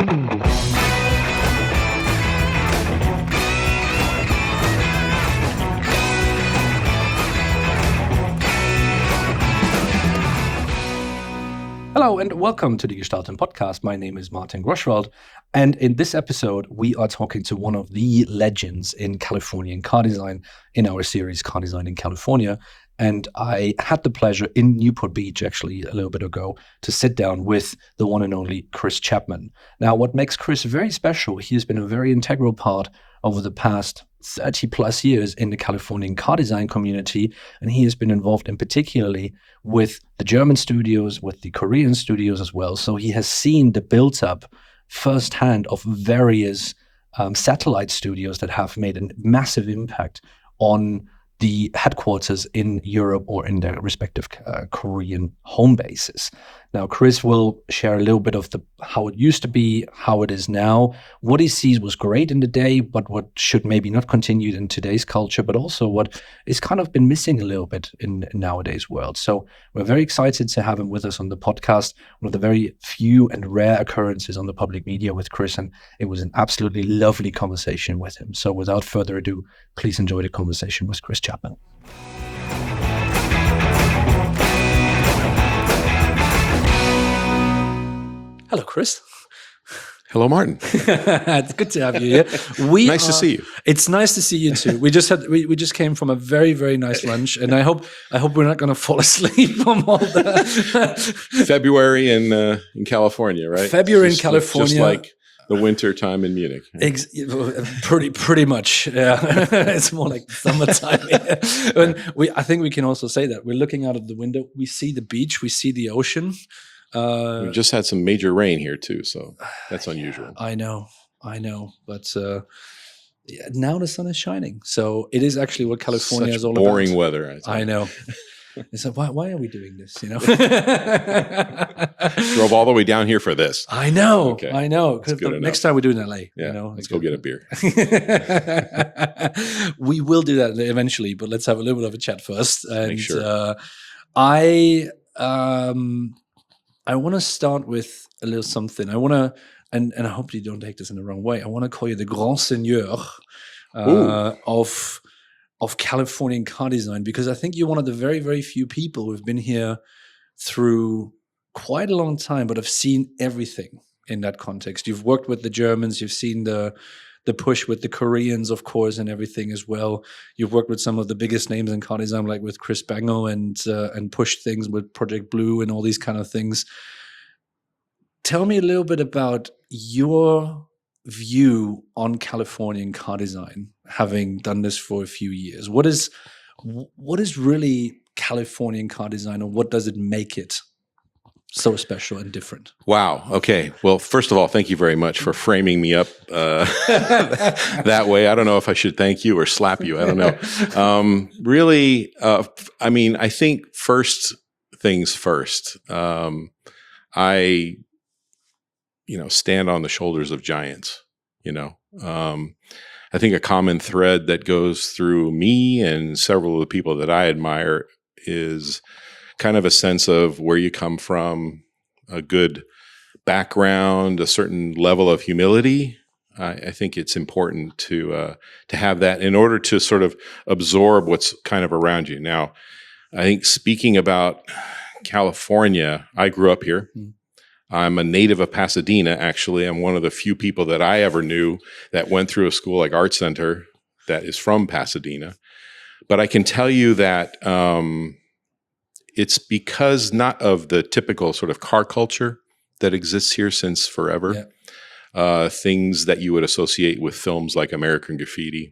Hello and welcome to the Gestalten Podcast. My name is Martin Groschwald, and in this episode, we are talking to one of the legends in Californian car design in our series Car Design in California. And I had the pleasure in Newport Beach, actually, a little bit ago, to sit down with the one and only Chris Chapman. Now, what makes Chris very special, he has been a very integral part over the past 30 plus years in the Californian car design community. And he has been involved in particularly with the German studios, with the Korean studios as well. So he has seen the build-up firsthand of various satellite studios that have made a massive impact on the headquarters in Europe or in their respective Korean home bases. Now, Chris will share a little bit of how it used to be, how it is now, what he sees was great in the day, but what should maybe not continue in today's culture, but also what is kind of been missing a little bit in nowadays world. So we're very excited to have him with us on the podcast, one of the very few and rare occurrences on the public media with Chris, and it was an absolutely lovely conversation with him. So without further ado, please enjoy the conversation with Chris Chapman. Hello, Chris. Hello, Martin. It's good to have you here. Nice to see you. It's nice to see you too. We just came from a very, very nice lunch, and I hope we're not going to fall asleep from all the February in California, right? February in California, just like the winter time in Munich. Pretty much. Yeah, it's more like summertime. And I think we can also say that we're looking out of the window. We see the beach. We see the ocean. We've just had some major rain here too, so that's unusual. I know, but now the sun is shining, so it is actually what California is all about. Boring weather. I know. So why are we doing this? You know, drove all the way down here for this. I know. Okay. I know. Next time we do it in LA, yeah, let's go get a beer. We will do that eventually, but let's have a little bit of a chat first. And Make sure. I want to start with a little something. I want to, and I hope you don't take this in the wrong way. I want to call you the Grand Seigneur of Californian car design, because I think you're one of the very, very few people who've been here through quite a long time, but have seen everything in that context. You've worked with the Germans, you've seen the push with the Koreans, of course, and everything as well. You've worked with some of the biggest names in car design, like with Chris Bangle, and pushed things with Project Blue and all these kind of things. Tell me a little bit about your view on Californian car design, having done this for a few years. What is really Californian car design, or what does it make it so special and different? Wow. Okay. Well, first of all, thank you very much for framing me up that way. I don't know if I should thank you or slap you. I don't know. Really, I mean, I think first things first. I stand on the shoulders of giants. I think a common thread that goes through me and several of the people that I admire is kind of a sense of where you come from, a good background, a certain level of humility. I think it's important to have that in order to sort of absorb what's kind of around you. Now, I think speaking about California, I grew up here. I'm a native of Pasadena, actually. I'm one of the few people that I ever knew that went through a school like Art Center that is from Pasadena. But I can tell you that it's because not of the typical sort of car culture that exists here since forever. Yeah. Things that you would associate with films like American Graffiti.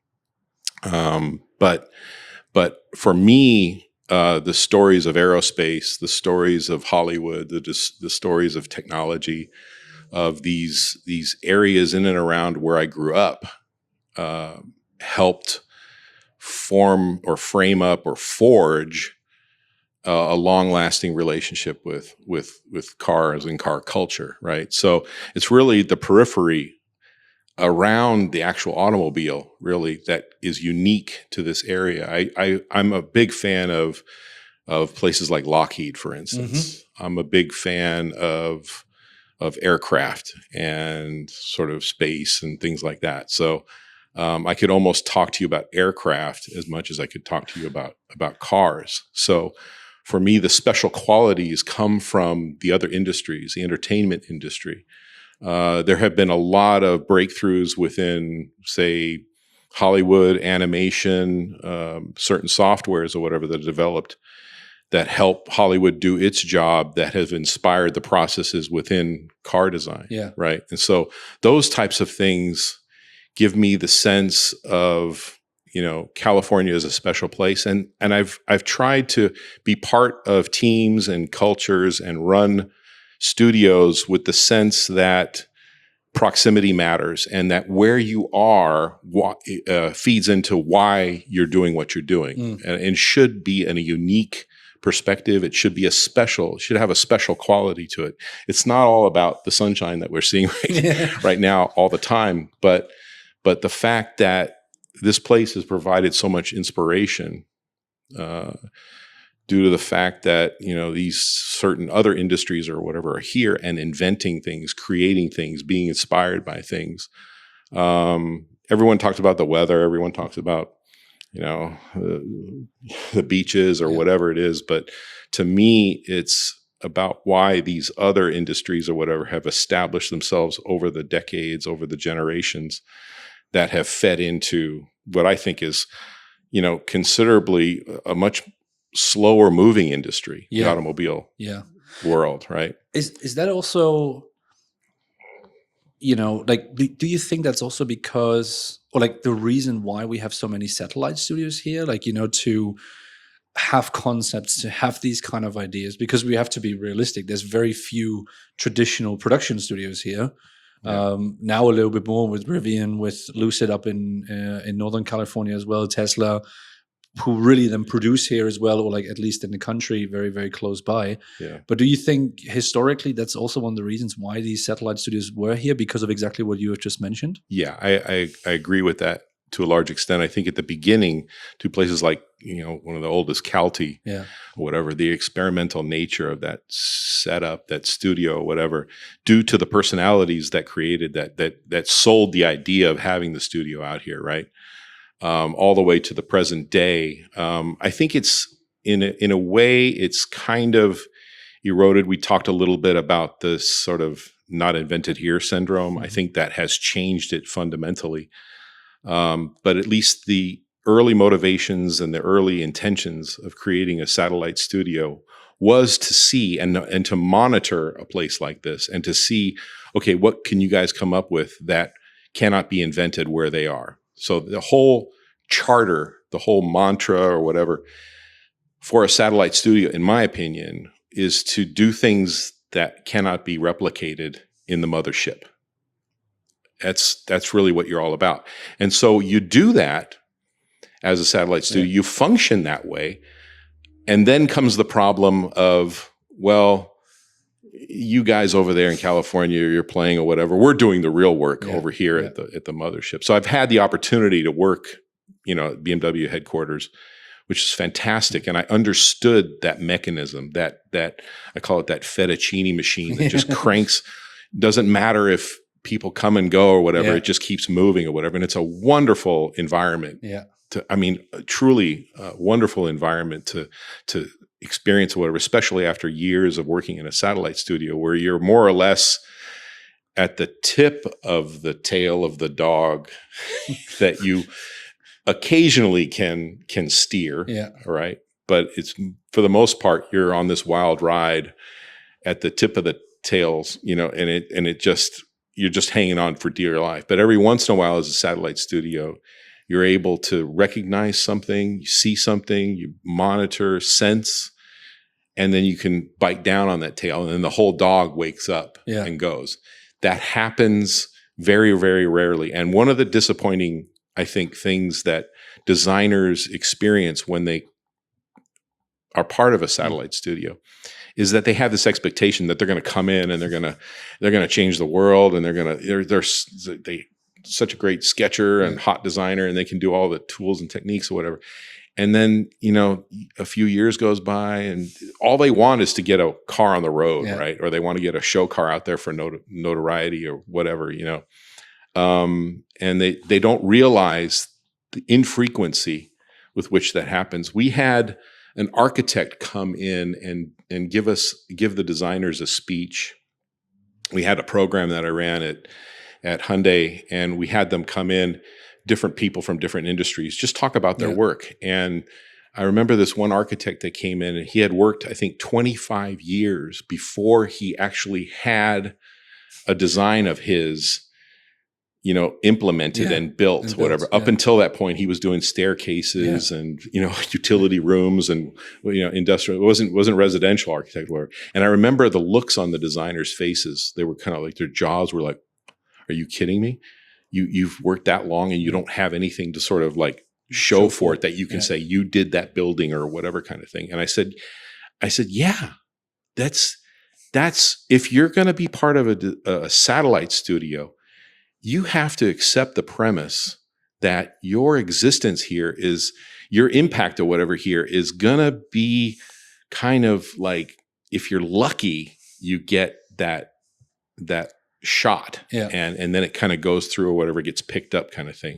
But for me, the stories of aerospace, the stories of Hollywood, the stories of technology, of these areas in and around where I grew up, helped form or frame up or forge a long-lasting relationship with cars and car culture, right? So it's really the periphery around the actual automobile, really, that is unique to this area. I'm a big fan of places like Lockheed, for instance. Mm-hmm. I'm a big fan of aircraft and sort of space and things like that. So I could almost talk to you about aircraft as much as I could talk to you about cars. So for me, the special qualities come from the other industries, the entertainment industry. There have been a lot of breakthroughs within, say, Hollywood, animation, certain softwares or whatever that are developed that help Hollywood do its job, that have inspired the processes within car design. Yeah. Right. And so those types of things give me the sense of, California is a special place. And I've tried to be part of teams and cultures and run studios with the sense that proximity matters, and that where you are feeds into why you're doing what you're doing, and should be in a unique perspective. It should be should have a special quality to it. It's not all about the sunshine that we're seeing right now all the time, but the fact that this place has provided so much inspiration due to the fact that, these certain other industries or whatever are here and inventing things, creating things, being inspired by things. Everyone talks about the weather. Everyone talks about, the beaches or whatever it is. But to me, it's about why these other industries or whatever have established themselves over the decades, over the generations, that have fed into what I think is, considerably a much slower moving industry, the automobile world, right? Is that also, do you think that's also because, or like the reason why we have so many satellite studios here, to have concepts, to have these kind of ideas? Because we have to be realistic. There's very few traditional production studios here. Now a little bit more with Rivian, with Lucid up in Northern California as well, Tesla, who really then produce here as well, or like at least in the country, very, very close by. Yeah. But do you think historically that's also one of the reasons why these satellite studios were here, because of exactly what you have just mentioned? Yeah, I agree with that to a large extent. I think at the beginning, to places like, one of the oldest, Calty, or whatever, the experimental nature of that setup, that studio, whatever, due to the personalities that created that sold the idea of having the studio out here, right? All the way to the present day. I think it's in a way it's kind of eroded. We talked a little bit about this sort of not invented here syndrome. I think that has changed it fundamentally. But at least the early motivations and the early intentions of creating a satellite studio was to see and to monitor a place like this, and to see, okay, what can you guys come up with that cannot be invented where they are? So the whole charter, the whole mantra or whatever for a satellite studio, in my opinion, is to do things that cannot be replicated in the mothership. That's really what you're all about. And so you do that as a satellite studio, you function that way. And then comes the problem of, well, you guys over there in California, you're playing or whatever, we're doing the real work over here at the mothership. So I've had the opportunity to work, at BMW headquarters, which is fantastic. And I understood that mechanism, that I call it that fettuccine machine that just cranks. Doesn't matter if people come and go or whatever, it just keeps moving or whatever. And it's a wonderful environment. Truly wonderful environment to experience or whatever, especially after years of working in a satellite studio where you're more or less at the tip of the tail of the dog that you occasionally can steer. Right. But it's, for the most part, you're on this wild ride at the tip of the tails, and it just, you're just hanging on for dear life. But every once in a while as a satellite studio, you're able to recognize something, you see something, you monitor, sense, and then you can bite down on that tail, and then the whole dog wakes up and goes. That happens very, very rarely. And one of the disappointing, I think, things that designers experience when they are part of a satellite studio is that they have this expectation that they're going to come in and they're going to change the world, and they're such a great sketcher and hot designer, and they can do all the tools and techniques or whatever. And then, a few years goes by and all they want is to get a car on the road, right? Or they want to get a show car out there for notoriety or whatever, and they don't realize the infrequency with which that happens. We had an architect come in and give the designers a speech. We had a program that I ran at Hyundai, and we had them come in, different people from different industries, just talk about their work. And I remember this one architect that came in, and he had worked, I think, 25 years before he actually had a design of his, implemented and built, whatever. Up until that point, he was doing staircases and, utility rooms and, industrial. It wasn't residential architect work. And I remember the looks on the designers' faces. They were kind of like, their jaws were like, are you kidding me? You've worked that long and you don't have anything to sort of like show for it that you can say you did that building or whatever kind of thing. And I said, yeah, that's if you're going to be part of a satellite studio, you have to accept the premise that your existence here is your impact or whatever here is going to be kind of like, if you're lucky, you get that shot and then it kind of goes through or whatever gets picked up kind of thing.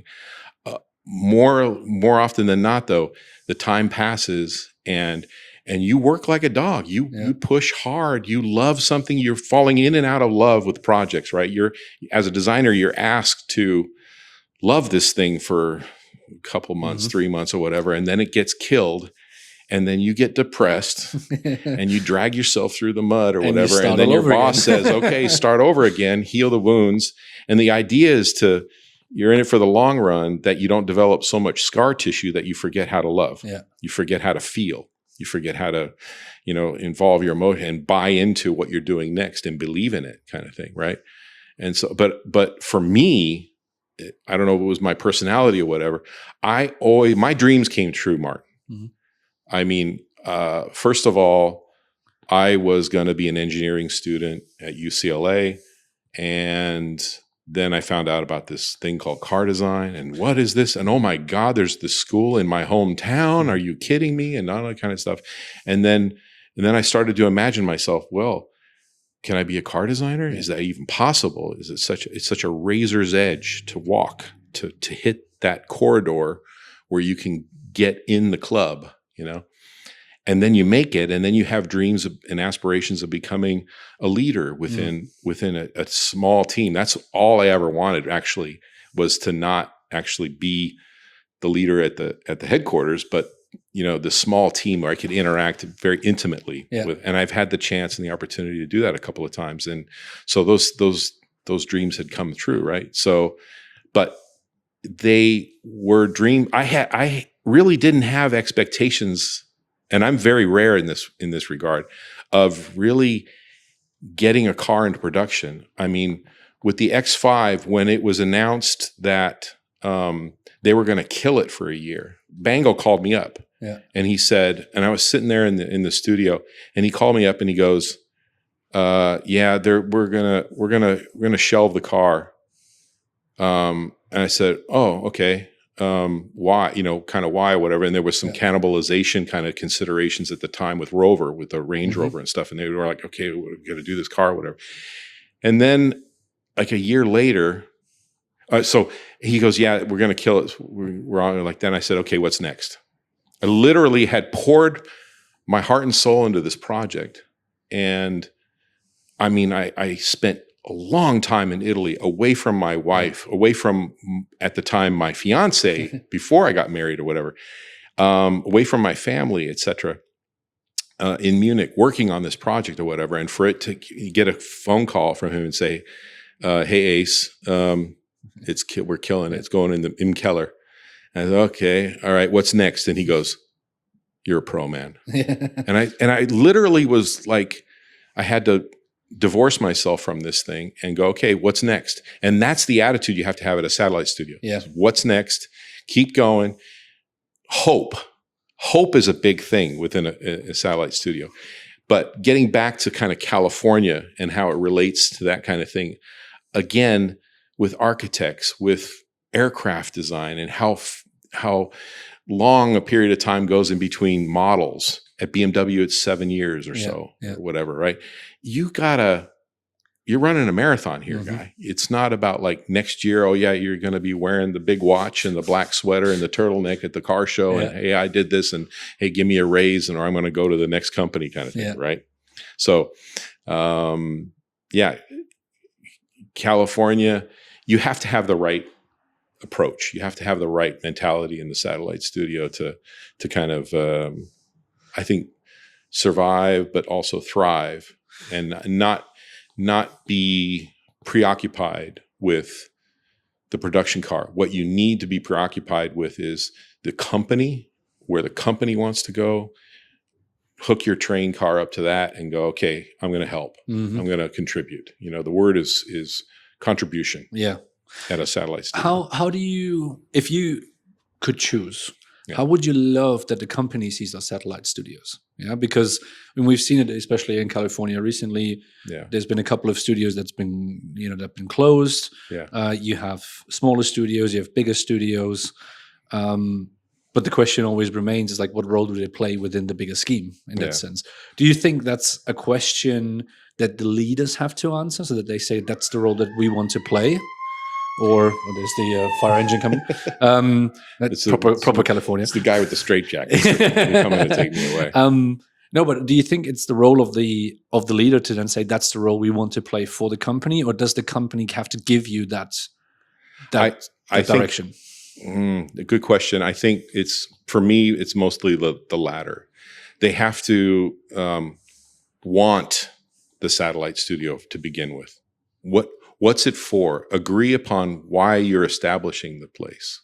More often than not, though, the time passes and you work like a dog. You push hard. You love something. You're falling in and out of love with projects, right? As a designer, you're asked to love this thing for a couple months, 3 months or whatever, and then it gets killed. And then you get depressed and you drag yourself through the mud or whatever. And then your boss says, okay, start over again, heal the wounds. And the idea is you're in it for the long run, that you don't develop so much scar tissue that you forget how to love. Yeah. You forget how to feel. You forget how to, involve your emotion and buy into what you're doing next and believe in it kind of thing. Right. And so, but for me, I don't know if it was my personality or whatever. My dreams came true, Mark. Mm-hmm. I mean, first of all, I was going to be an engineering student at UCLA, and then I found out about this thing called car design, and what is this? And oh my God, there's this school in my hometown. Are you kidding me? And all that kind of stuff. And then I started to imagine myself, well, can I be a car designer? Is that even possible? It's such a razor's edge to walk, to hit that corridor where you can get in the club. And then you make it, and then you have dreams and aspirations of becoming a leader within a small team. That's all I ever wanted, actually, was to not actually be the leader at the headquarters, but the small team where I could interact very intimately with. And I've had the chance and the opportunity to do that a couple of times, and so those dreams had come true, right? So, but they were dream. I really didn't have expectations, and I'm very rare in this regard, of really getting a car into production. I mean, with the X5, when it was announced that they were going to kill it for a year, Bango called me up, and he said, and I was sitting there in the studio, and he called me up and he goes, "Yeah, we're gonna shelve the car." And I said, "Oh, okay. Why, kind of why, whatever." And there was some cannibalization kind of considerations at the time with Rover, with the Range Rover and stuff. And they were like, okay, we're going to do this car, whatever. And then like a year later, so he goes, "Yeah, we're going to kill it." We're on like, then I said, "Okay, what's next?" I literally had poured my heart and soul into this project. And I mean, I spent a long time in Italy, away from my wife, away from, at the time, my fiance, before I got married or whatever, away from my family, etc. In Munich, working on this project or whatever, and for it to get a phone call from him and say, "Hey, Ace, we're killing it. It's going in the Im Keller." And I said, "Okay, all right, what's next?" And he goes, "You're a pro, man." And I literally was like, I had to divorce myself from this thing and go, okay, what's next? And that's the attitude you have to have at a satellite studio. Yeah. What's next? Keep going. Hope is a big thing within a satellite studio. But getting back to kind of California and how it relates to that kind of thing, again, with architects, with aircraft design, and how long a period of time goes in between models. At BMW, it's 7 years or so, or whatever, right? You're running a marathon here, guy. It's not about like next year, oh yeah, you're going to be wearing the big watch and the black sweater and the turtleneck at the car show. And hey, I did this, and hey, give me a raise, or I'm going to go to the next company kind of thing, right? So, California, you have to have the right approach. You have to have the right mentality in the satellite studio to kind of, I think, survive, but also thrive, and not be preoccupied with the production car. What you need to be preoccupied with is the company, where the company wants to go. Hook your train car up to that and go, okay, I'm going to help. I'm going to contribute. The word is contribution. Yeah. At a satellite studio. How do you, if you could choose, how would you love that the company sees our satellite studios? Yeah, because we've seen it, especially in California recently. There's been a couple of studios that's been, that've been closed. You have smaller studios, you have bigger studios. But the question always remains is like, what role do they play within the bigger scheme in that sense? Do you think that's a question that the leaders have to answer, so that they say that's the role that we want to play? Or there's the fire engine coming. That's proper California. It's the guy with the straitjacket coming to take me away. No, but do you think it's the role of the leader to then say that's the role we want to play for the company, or does the company have to give you that direction? A good question. I think for me, it's mostly the latter. They have to want the satellite studio to begin with. What's it for? Agree upon why you're establishing the place,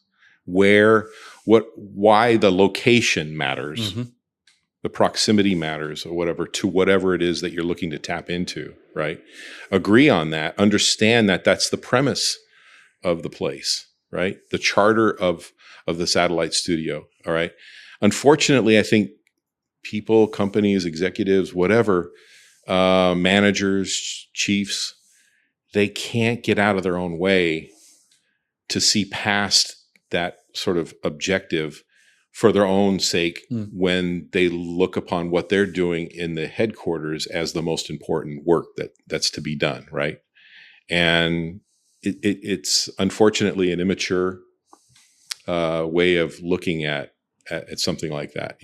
why the location matters, the proximity matters, or whatever it is that you're looking to tap into, right? Agree on that. Understand that that's the premise of the place, right? The charter of the satellite studio, all right? Unfortunately, I think people, companies, executives, whatever, managers, chiefs, they can't get out of their own way to see past that sort of objective for their own sake when they look upon what they're doing in the headquarters as the most important work that's to be done, right? And it's unfortunately an immature way of looking at something like that.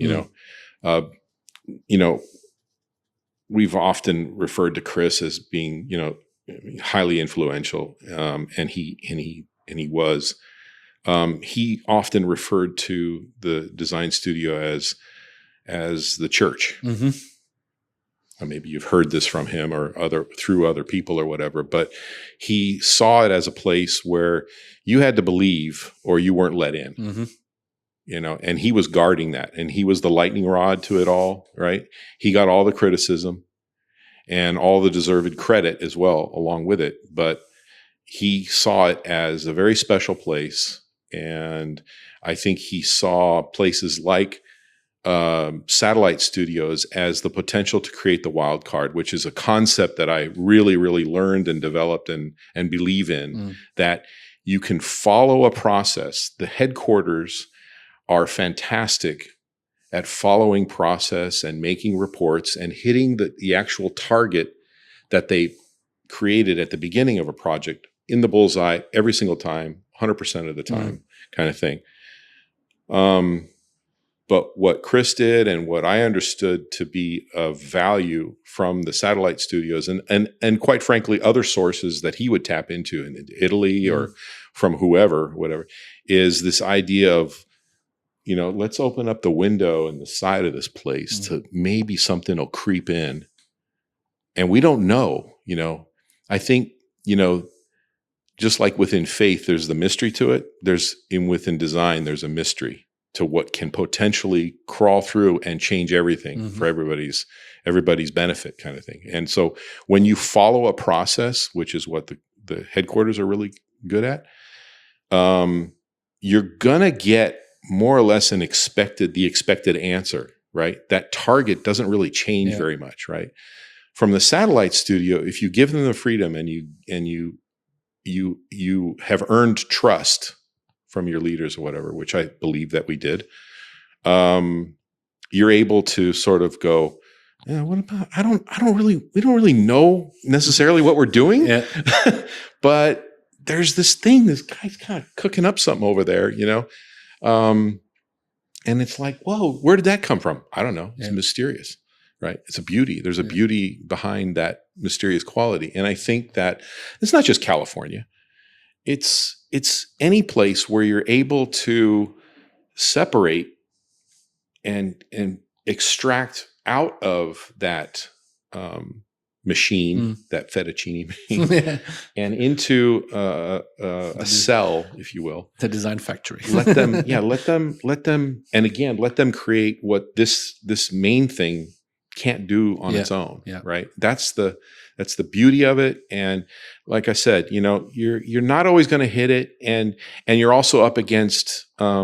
We've often referred to Chris as being, highly influential, and he was. He often referred to the design studio as the church. Maybe you've heard this from him or through other people or whatever, but he saw it as a place where you had to believe or you weren't let in. And he was guarding that, and he was the lightning rod to it all, right? He got all the criticism and all the deserved credit as well along with it, but he saw it as a very special place. And I think he saw places like satellite studios as the potential to create the wild card, which is a concept that I really, really learned and developed and believe in, that you can follow a process. The headquarters are fantastic at following process and making reports and hitting the actual target that they created at the beginning of a project in the bullseye every single time, 100% of the time, kind of thing. But what Chris did and what I understood to be of value from the satellite studios and quite frankly, other sources that he would tap into in Italy or from whatever, is this idea of, let's open up the window and the side of this place to maybe something will creep in. And we don't know, I think, just like within faith, there's the mystery to it. Within design, there's a mystery to what can potentially crawl through and change everything for everybody's benefit, kind of thing. And so when you follow a process, which is what the headquarters are really good at, you're gonna get more or less the expected answer, right? That target doesn't really change very much, right? From the satellite studio, if you give them the freedom and you have earned trust from your leaders or whatever, which I believe that we did, you're able to sort of go, yeah, what about, we don't really know necessarily what we're doing, Yeah. but there's this thing, this guy's kind of cooking up something over there, and it's like, whoa, where did that come from? I don't know. It's mysterious, right? It's a beauty. There's a beauty behind that mysterious quality. And I think that it's not just California. It's any place where you're able to separate and extract out of that machine, that fettuccine machine, and into a cell, if you will, the design factory. let them, and again, let them create what this main thing can't do on its own. Yeah. Right. That's the beauty of it. And like I said, you're not always going to hit it, and you're also up against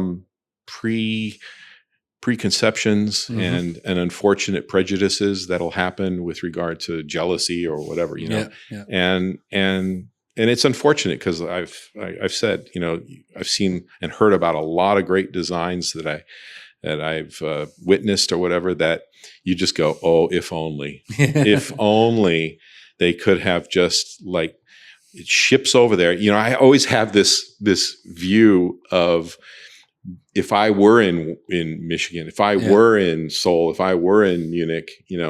preconceptions and unfortunate prejudices that'll happen with regard to jealousy or whatever, and it's unfortunate because I've said, I've seen and heard about a lot of great designs that I've witnessed or whatever, that you just go, oh, if only, if only they could have just like, it ships over there. I always have this view of, if I were in Michigan, if I were in Seoul, if I were in Munich,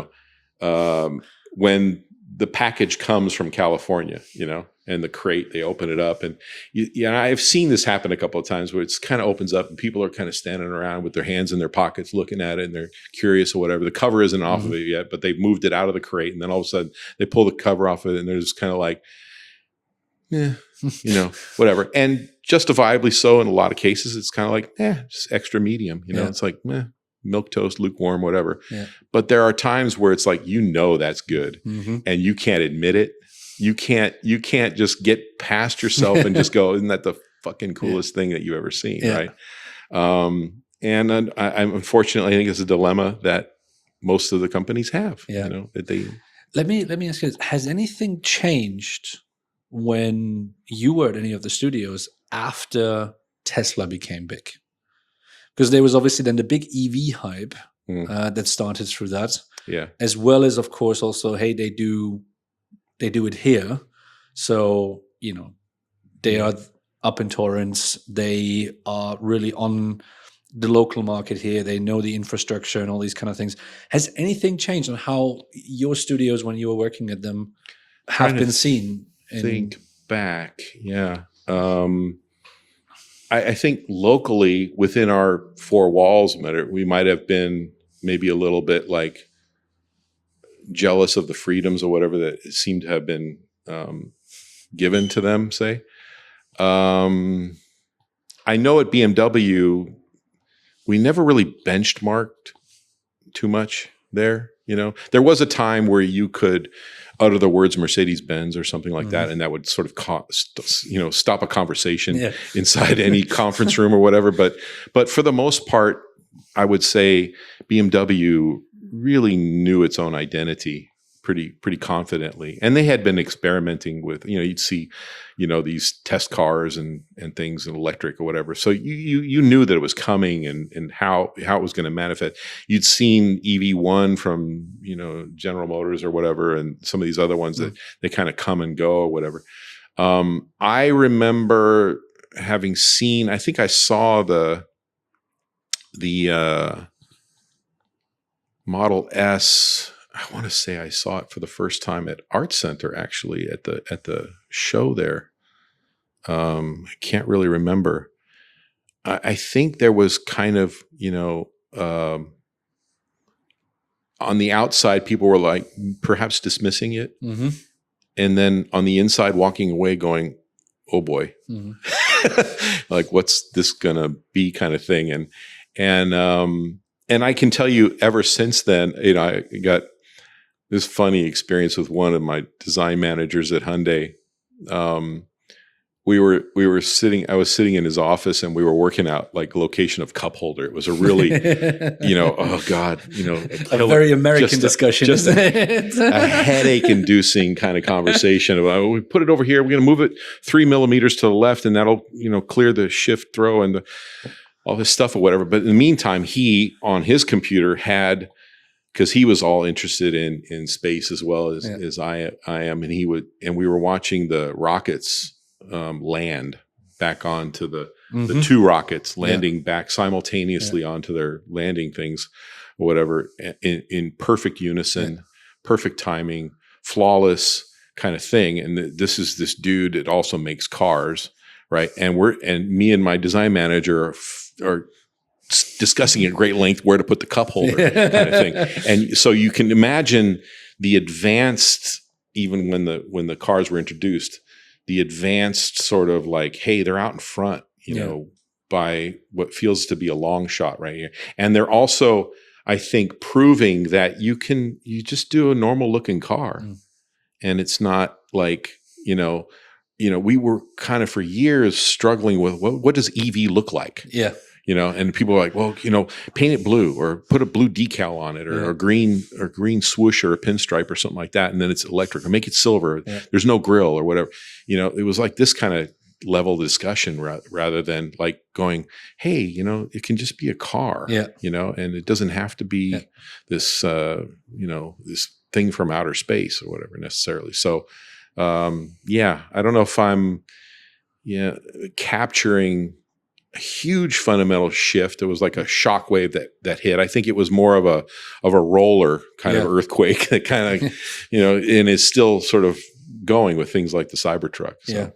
when the package comes from California, and the crate, they open it up, and I've seen this happen a couple of times where it's kind of opens up and people are kind of standing around with their hands in their pockets looking at it, and they're curious or whatever. The cover isn't off of it yet, but they've moved it out of the crate, and then all of a sudden they pull the cover off of it, and they're just kind of like, whatever. And justifiably so in a lot of cases. It's kind of like, just extra medium, it's like, milk toast, lukewarm, whatever. Yeah. But there are times where it's like, that's good, and you can't admit it. You can't just get past yourself and just go, isn't that the fucking coolest thing that you've ever seen, right? And I'm unfortunately, I think it's a dilemma that most of the companies have. That they. Let me ask you this. Has anything changed when you were at any of the studios after Tesla became big? Because there was obviously then the big EV hype that started through that, as well as, of course, also, hey, they do it here, so they are up in Torrance, they are really on the local market here, they know the infrastructure and all these kind of things. Has anything changed on how your studios, when you were working at them, have been seen? Think back, I think locally within our four walls, we might have been maybe a little bit like jealous of the freedoms or whatever that seemed to have been given to them, say. I know at BMW, we never really benchmarked too much there. There was a time where you could utter the words Mercedes-Benz or something like that, and that would sort of stop a conversation inside any conference room or whatever. But for the most part, I would say BMW really knew its own identity pretty confidently, and they had been experimenting with, you'd see, these test cars and things, and electric or whatever. So you knew that it was coming and how it was going to manifest. You'd seen EV1 from General Motors or whatever, and some of these other ones that they kind of come and go or whatever. I remember having seen, I think I saw the Model S. I want to say I saw it for the first time at Art Center, actually, at the show there. I can't really remember. I think there was kind of, on the outside, people were like perhaps dismissing it. And then on the inside, walking away going, oh boy, like, what's this going to be, kind of thing. And I can tell you, ever since then, I got this funny experience with one of my design managers at Hyundai. We were sitting, I was sitting in his office, and we were working out like location of cup holder. It was a really, oh God, a very American discussion. Just a headache inducing kind of conversation about, we put it over here. We're going to move it 3 millimeters to the left, and that'll, clear the shift throw. And all this stuff or whatever. But in the meantime, he on his computer had, because he was all interested in space as well as I am, and we were watching the rockets land back onto the two rockets landing back simultaneously onto their landing things or whatever in perfect unison, perfect timing, flawless kind of thing. And this is this dude that also makes cars, right? And me and my design manager are discussing at great length where to put the cup holder kind of thing. And so you can imagine the advanced, even when the cars were introduced, the advanced sort of like, hey, they're out in front, you know, by what feels to be a long shot right here. And they're also, I think, proving that you just do a normal looking car. And it's not like, you know, we were kind of for years struggling with what does EV look like? Yeah. You know, and people are like, well, you know, paint it blue or put a blue decal on it or green swoosh or a pinstripe or something like that. And then it's electric, or make it silver. Yeah. There's no grill or whatever. You know, it was like this kind of level of discussion rather than like going, hey, you know, it can just be a car, you know, and it doesn't have to be this, you know, this thing from outer space or whatever necessarily. So, I don't know if I'm capturing a huge fundamental shift. It was like a shockwave that hit. I think it was more of a roller kind of earthquake that kind of, you know, and is still sort of going with things like the Cybertruck. So. Yeah.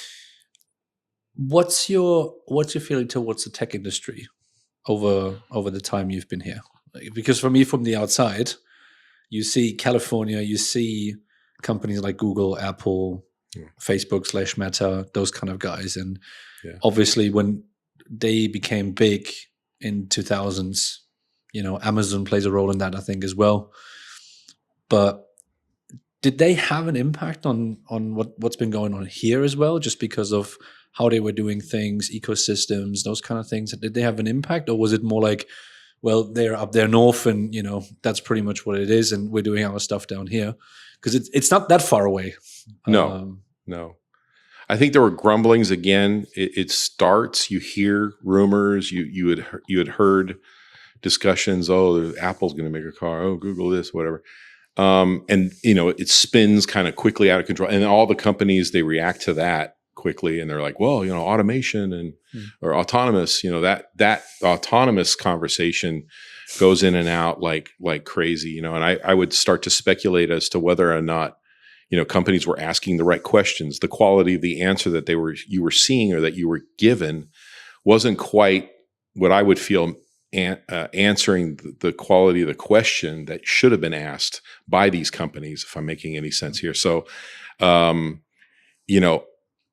What's your feeling towards the tech industry over the time you've been here? Because for me, from the outside, you see California, you see companies like Google, Apple, Facebook / Meta, those kind of guys. And obviously when they became big in 2000s, you know, Amazon plays a role in that, I think, as well. But did they have an impact on what's been going on here as well, just because of how they were doing things, ecosystems, those kind of things? Did they have an impact, or was it more like, well, they're up there north and, you know, that's pretty much what it is, and we're doing our stuff down here? Because it's not that far away. No. I think there were grumblings again. It starts. You hear rumors. You had heard discussions. Oh, Apple's going to make a car. Oh, Google this, whatever. And you know, it spins kind of quickly out of control. And all the companies, they react to that quickly, and they're like, well, you know, automation and or autonomous. You know, that autonomous conversation goes in and out like crazy. You know, and I would start to speculate as to whether or not, you know, companies were asking the right questions. The quality of the answer that you were seeing or that you were given wasn't quite what I would feel answering the quality of the question that should have been asked by these companies, if I'm making any sense here. So, you know,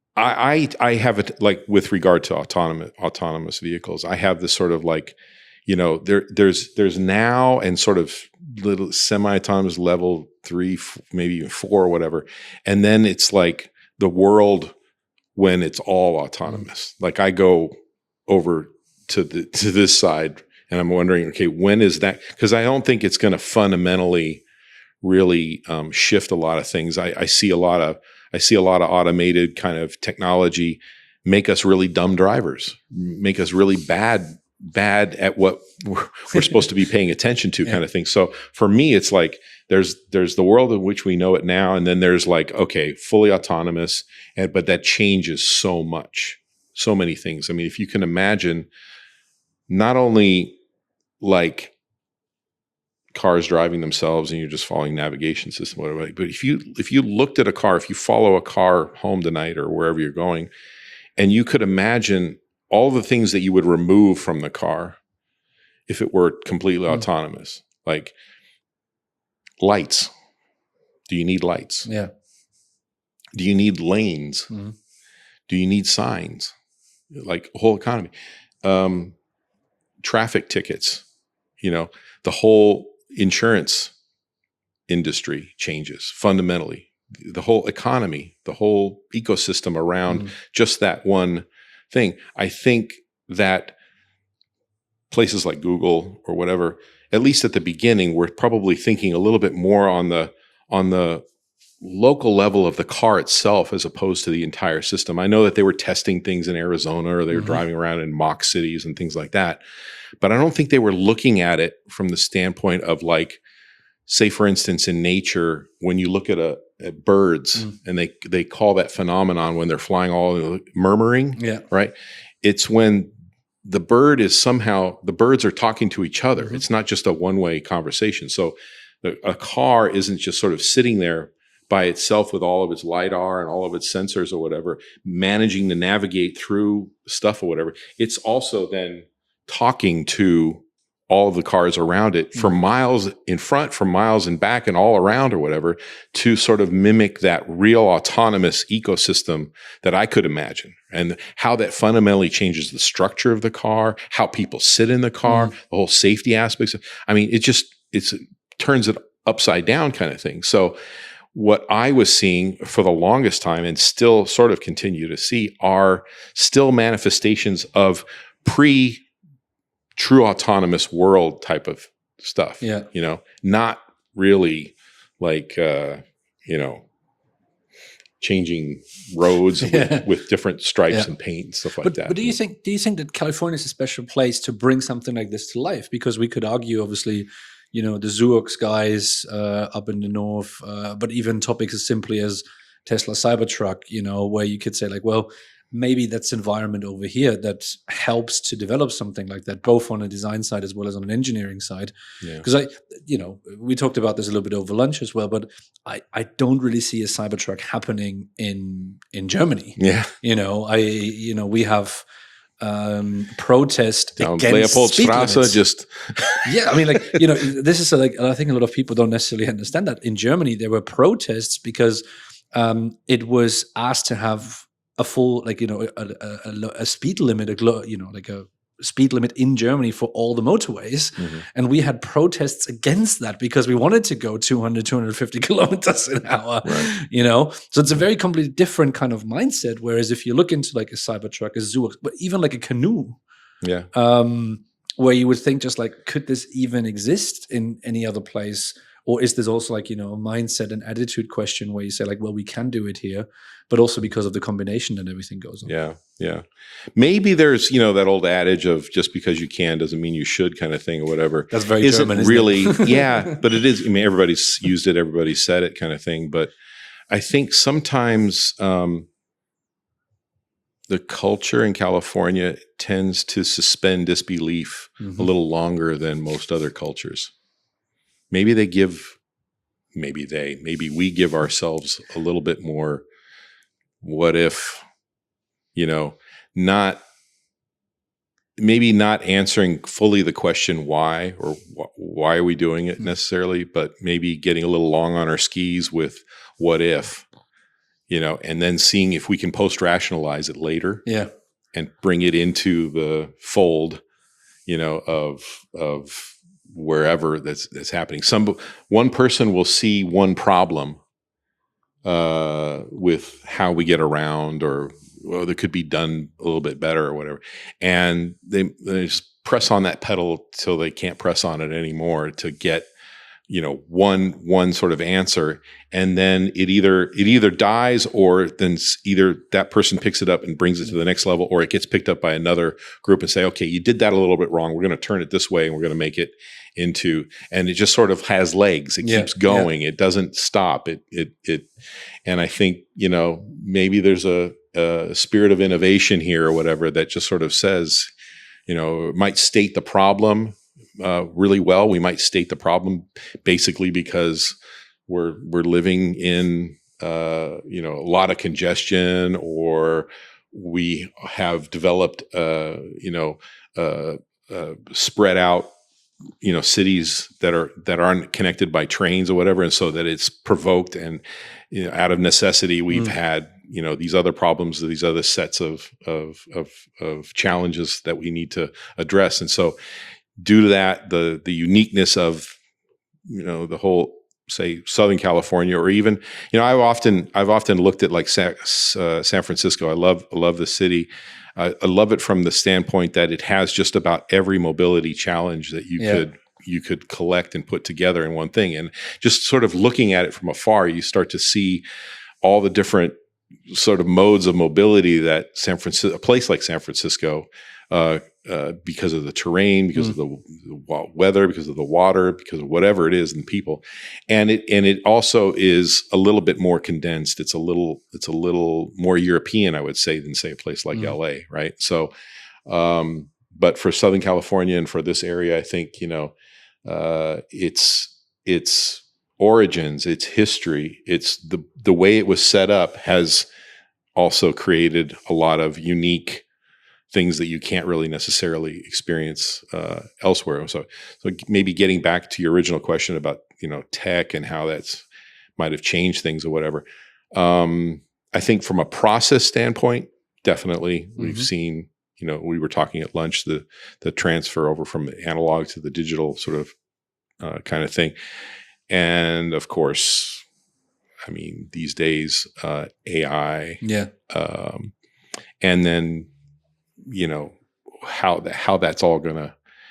I have it like with regard to autonomous vehicles, I have this sort of like, you know, there's now and sort of little semi-autonomous level 3, maybe even 4 or whatever. And then it's like the world when it's all autonomous. Like I go over to this side and I'm wondering, okay, when is that? Because I don't think it's going to fundamentally really shift a lot of things. I see a lot of automated kind of technology make us really dumb drivers, make us really bad at what we're supposed to be paying attention to, kind of thing. So for me, it's like there's the world in which we know it now, and then there's like, okay, fully autonomous, but that changes so much, so many things. I mean, if you can imagine, not only like cars driving themselves and you're just following navigation system, whatever, but if you looked at a car, if you follow a car home tonight or wherever you're going, and you could imagine all the things that you would remove from the car if it were completely autonomous, like lights. Do you need lights? Yeah. Do you need lanes? Mm-hmm. Do you need signs? Like whole economy. Traffic tickets, you know, the whole insurance industry changes fundamentally. The whole economy, the whole ecosystem around just that one thing. I think that places like Google or whatever, at least at the beginning, were probably thinking a little bit more on the local level of the car itself as opposed to the entire system. I know that they were testing things in Arizona, or they were driving around in mock cities and things like that, but I don't think they were looking at it from the standpoint of, like, say, for instance, in nature, when you look at birds and they call that phenomenon when they're flying all murmuring, right? It's when the birds are talking to each other. It's not just a one-way conversation. So a car isn't just sort of sitting there by itself with all of its LiDAR and all of its sensors or whatever, managing to navigate through stuff or whatever. It's also then talking to all of the cars around it from miles in front, from miles in back, and all around or whatever, to sort of mimic that real autonomous ecosystem that I could imagine, and how that fundamentally changes the structure of the car, how people sit in the car, the whole safety aspects. I mean, it turns it upside down kind of thing. So what I was seeing for the longest time, and still sort of continue to see, are still manifestations of true autonomous world type of stuff. Yeah. Not really like, changing roads with different stripes and paint and stuff like that. But do you think that California is a special place to bring something like this to life? Because we could argue, obviously, the Zoox guys up in the north, but even topics as simply as Tesla Cybertruck, where you could say, like, well, maybe that's environment over here that helps to develop something like that, both on a design side as well as on an engineering side. Because we talked about this a little bit over lunch as well, but I don't really see a Cybertruck happening in Germany. We have protest down against Leopoldstrasse, just this is I think a lot of people don't necessarily understand that in Germany there were protests because it was asked to have a full a speed limit, a speed limit in Germany for all the motorways, and we had protests against that because we wanted to go 250 kilometers an hour. So it's a very completely different kind of mindset. Whereas if you look into like a Cybertruck, a Zoox, but even like a Canoe, where you would think just like, could this even exist in any other place? Or is this also like, a mindset and attitude question where you say like, well, we can do it here, but also because of the combination that everything goes on. Yeah. Maybe there's, that old adage of just because you can doesn't mean you should kind of thing or whatever. That's very German, isn't really, it? yeah, but it is. I mean, everybody's used it, everybody said it kind of thing. But I think sometimes the culture in California tends to suspend disbelief a little longer than most other cultures. Maybe we give ourselves a little bit more, what if, not answering fully the question why, or why are we doing it necessarily, but maybe getting a little long on our skis with what if, and then seeing if we can post-rationalize it later and bring it into the fold, of wherever that's happening. One person will see one problem with how we get around, or that could be done a little bit better or whatever, and they just press on that pedal till they can't press on it anymore to get one sort of answer, and then it either dies, or then either that person picks it up and brings it to the next level, or it gets picked up by another group and say, okay, you did that a little bit wrong. We're going to turn it this way, and we're going to make it into, and it just sort of has legs. It keeps going. It doesn't stop. And I think, maybe there's a spirit of innovation here or whatever that just sort of says, it might state the problem really well. We might state the problem basically because we're living in a lot of congestion, or we have developed spread out cities that aren't connected by trains or whatever, and so that it's provoked, and out of necessity we've had these other problems, these other sets of challenges that we need to address. And so due to that, the uniqueness of the whole, say, Southern California, or even I've often looked at like San Francisco. I love the city. I love it from the standpoint that it has just about every mobility challenge that you you could collect and put together in one thing. And just sort of looking at it from afar, you start to see all the different sort of modes of mobility that a place like San Francisco, because of the terrain, because of the weather, because of the water, because of whatever it is, and the people, and it also is a little bit more condensed. It's a little more European, I would say, than say a place like LA, right? So, but for Southern California and for this area, I think its origins, its history, it's the way it was set up has also created a lot of unique things that you can't really necessarily experience elsewhere. So maybe getting back to your original question about tech and how that's might have changed things or whatever. I think from a process standpoint, definitely we've seen. We were talking at lunch the transfer over from the analog to the digital sort of kind of thing, and of course, I mean these days AI, and then how that's all gonna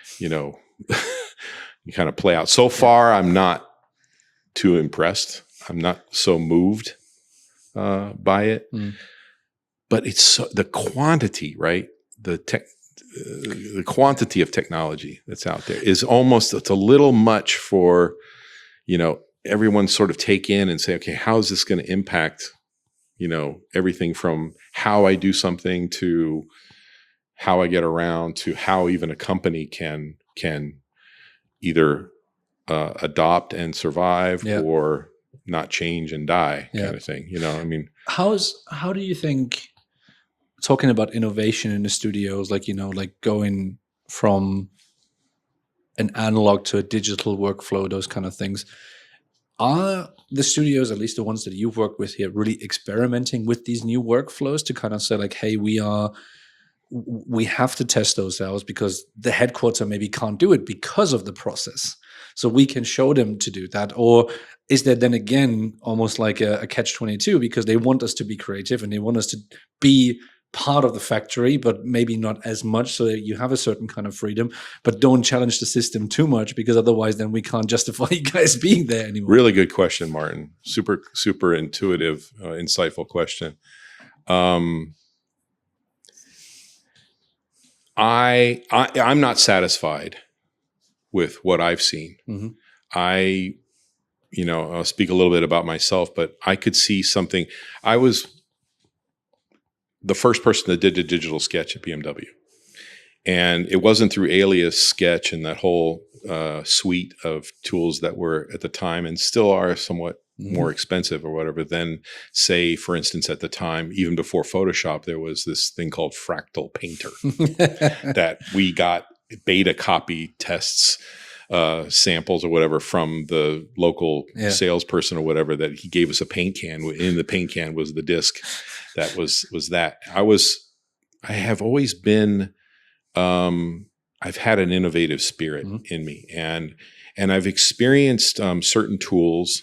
kind of play out. So far, I'm not too impressed. I'm not so moved by it, but it's the quantity, right? The quantity of technology that's out there is it's a little much for everyone sort of take in and say, okay, how is this going to impact everything from how I do something to how I get around to how even a company can either adopt and survive or not change and die kind of thing. I mean, how do you think, talking about innovation in the studios, like going from an analog to a digital workflow, those kind of things, are the studios, at least the ones that you've worked with here, really experimenting with these new workflows to kind of say like, hey, we have to test those out because the headquarter maybe can't do it because of the process. So we can show them to do that. Or is there then again almost like a catch-22 because they want us to be creative and they want us to be part of the factory, but maybe not as much, so that you have a certain kind of freedom, but don't challenge the system too much because otherwise then we can't justify you guys being there anymore. Really good question, Martin. Super, super intuitive, insightful question. I'm not satisfied with what I've seen. I'll speak a little bit about myself, but I could see something. I was the first person that did a digital sketch at BMW. And it wasn't through Alias Sketch and that whole suite of tools that were at the time and still are somewhat more expensive or whatever than, say, for instance, at the time, even before Photoshop, there was this thing called Fractal Painter that we got beta copy tests, samples or whatever from the local salesperson or whatever, that he gave us a paint can. In the paint can was the disc that was that. I have always been, I've had an innovative spirit in me, and I've experienced certain tools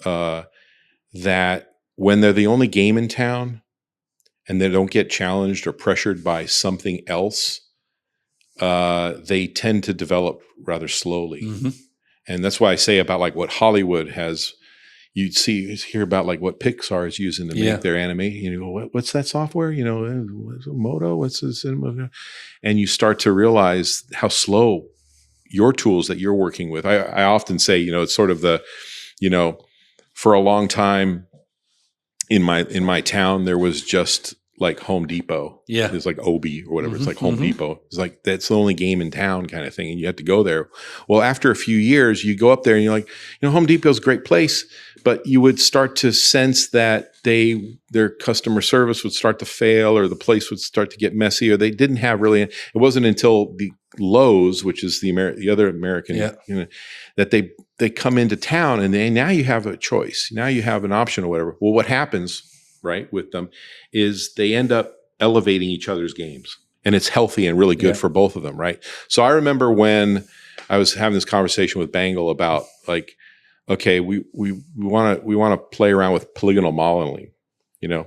that when they're the only game in town and they don't get challenged or pressured by something else, they tend to develop rather slowly. And that's why I say about like what Hollywood has, you hear about like what Pixar is using to make their animation. You go, what's that software? What's Moto? What's the cinema? And you start to realize how slow your tools that you're working with. I often say, it's sort of the, for a long time in my town, there was just like Home Depot. Yeah. It's like Obi or whatever. It's like Home Depot. It's like, that's the only game in town kind of thing. And you have to go there. Well, after a few years, you go up there and you're like, Home Depot's a great place, but you would start to sense that their customer service would start to fail, or the place would start to get messy, or they didn't have really, it wasn't until the Lowe's, which is the other American, that they come into town and now you have a choice. Now you have an option or whatever. Well, what happens, right, with them is they end up elevating each other's games, and it's healthy and really good for both of them, right? So I remember when I was having this conversation with Bangle about like, okay, we want to play around with polygonal modeling,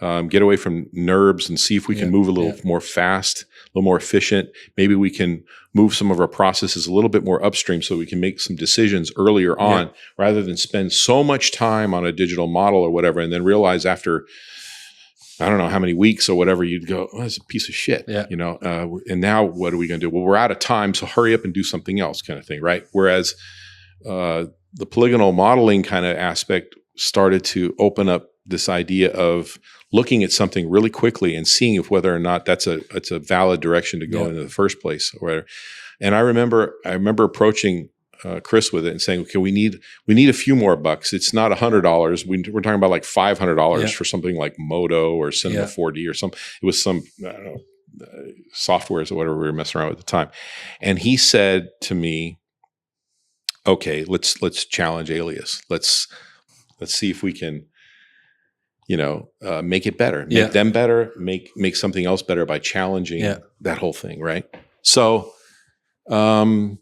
get away from NURBS and see if we can move a little more fast, a little more efficient. Maybe we can move some of our processes a little bit more upstream so we can make some decisions earlier on rather than spend so much time on a digital model or whatever and then realize after I don't know how many weeks or whatever you'd go, oh, that's a piece of shit, you know, and now what are we going to do? Well, we're out of time, so hurry up and do something else kind of thing, right? Whereas the polygonal modeling kind of aspect started to open up this idea of looking at something really quickly and seeing if whether or not it's a valid direction to go in the first place or whatever. And I remember approaching Chris with it and saying, okay, we need a few more bucks. It's not $100. We're talking about like $500 for something like Modo or Cinema 4D or some. It was some I don't know softwares or whatever we were messing around with at the time. And he said to me, okay, let's challenge Alias. Let's see if we can, you know, make it better, make them better, make something else better by challenging that whole thing, right? So, and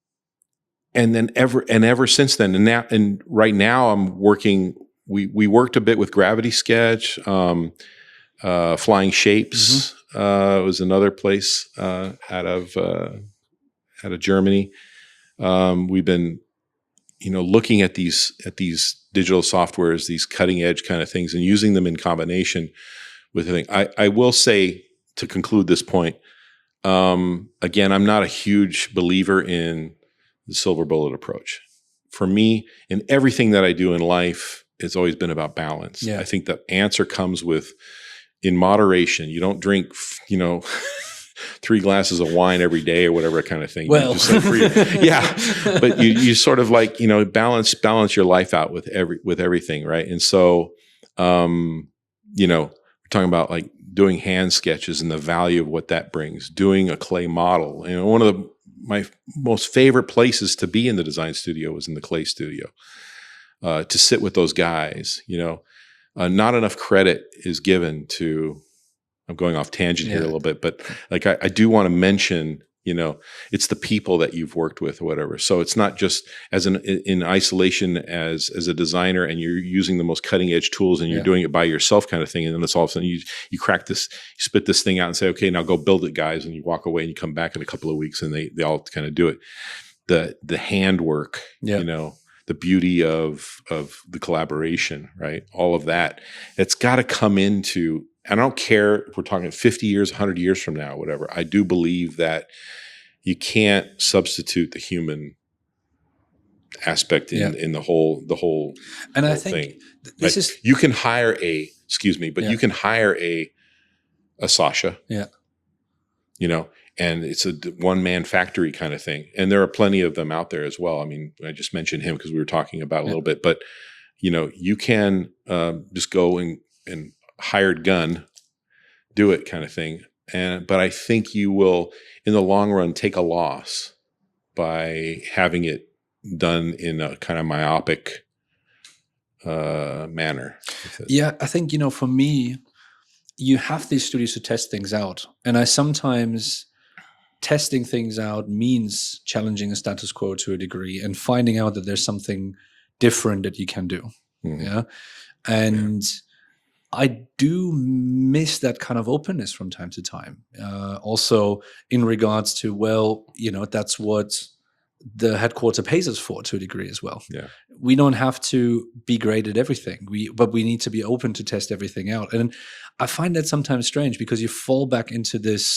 then ever since then, and right now I'm working. We worked a bit with Gravity Sketch, Flying Shapes was another place out of Germany. We've been, you know, looking at these digital softwares, these cutting edge kind of things, and using them in combination with the thing. I will say, to conclude this point, again, I'm not a huge believer in the silver bullet approach. For me, in everything that I do in life, it's always been about balance. I think the answer comes in moderation. You don't drink, you know, 3 glasses of wine every day or whatever kind of thing. Well, but you sort of like, you know, balance your life out with everything, right? And so, you know, we're talking about like doing hand sketches and the value of what that brings. Doing a clay model, you know, one of my most favorite places to be in the design studio was in the clay studio, to sit with those guys. You know, not enough credit is given to. I'm going off tangent here a little bit, but like I do want to mention, you know, it's the people that you've worked with or whatever. So it's not just in isolation as a designer and you're using the most cutting edge tools and you're doing it by yourself kind of thing. And then it's all of a sudden you crack this, you spit this thing out and say, okay, now go build it, guys. And you walk away and you come back in a couple of weeks and they all kind of do it. The handwork, you know, the beauty of the collaboration, right? All of that, it's got to come into. I don't care if we're talking 50 years, 100 years from now, whatever. I do believe that you can't substitute the human aspect in the whole and I thing. think this is you can hire you can hire a Sasha. You know, and it's a one-man factory kind of thing. And there are plenty of them out there as well. I mean, I just mentioned him because we were talking about a little bit, but you know, you can just go and hired gun, do it kind of thing. But I think you will, in the long run, take a loss by having it done in a kind of myopic manner. Yeah, I think, you know, for me, you have these studios to test things out. And I sometimes testing things out means challenging a status quo to a degree and finding out that there's something different that you can do. Yeah. And I do miss that kind of openness from time to time. Also in regards to, well, you know, that's what the headquarter pays us for to a degree as well. Yeah. We don't have to be great at everything. But we need to be open to test everything out. And I find that sometimes strange because you fall back into this,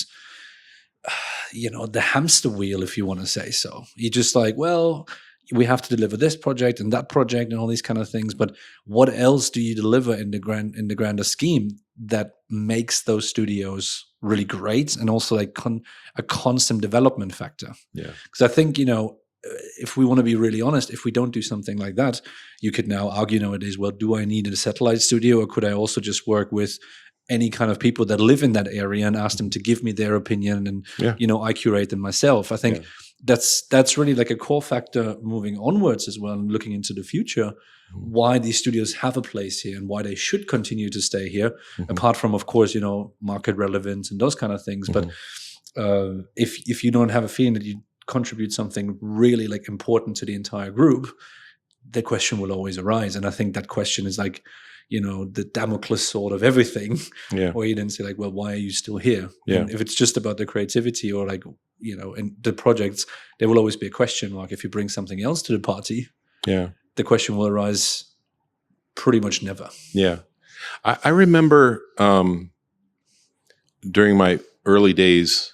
you know, the hamster wheel, if you want to say so. You're just like, well, we have to deliver this project and that project and all these kind of things. But what else do you deliver in the grander scheme that makes those studios really great and also like a constant development factor? Yeah. Because I think, you know, if we want to be really honest, if we don't do something like that, you could now argue nowadays, well, do I need a satellite studio or could I also just work with any kind of people that live in that area and ask them to give me their opinion and, you know, I curate them myself. I think that's really like a core factor moving onwards as well and looking into the future, why these studios have a place here and why they should continue to stay here, apart from, of course, you know, market relevance and those kind of things. But if you don't have a feeling that you contribute something really like important to the entire group, the question will always arise. And I think that question is like, the Damocles sword of everything, Yeah. or you then say like, well, why are you still here? Yeah. And if it's just about the creativity or like, in the projects, there will always be a question mark. If you bring something else to the party, Yeah. the question will arise pretty much never. Yeah. I remember during my early days,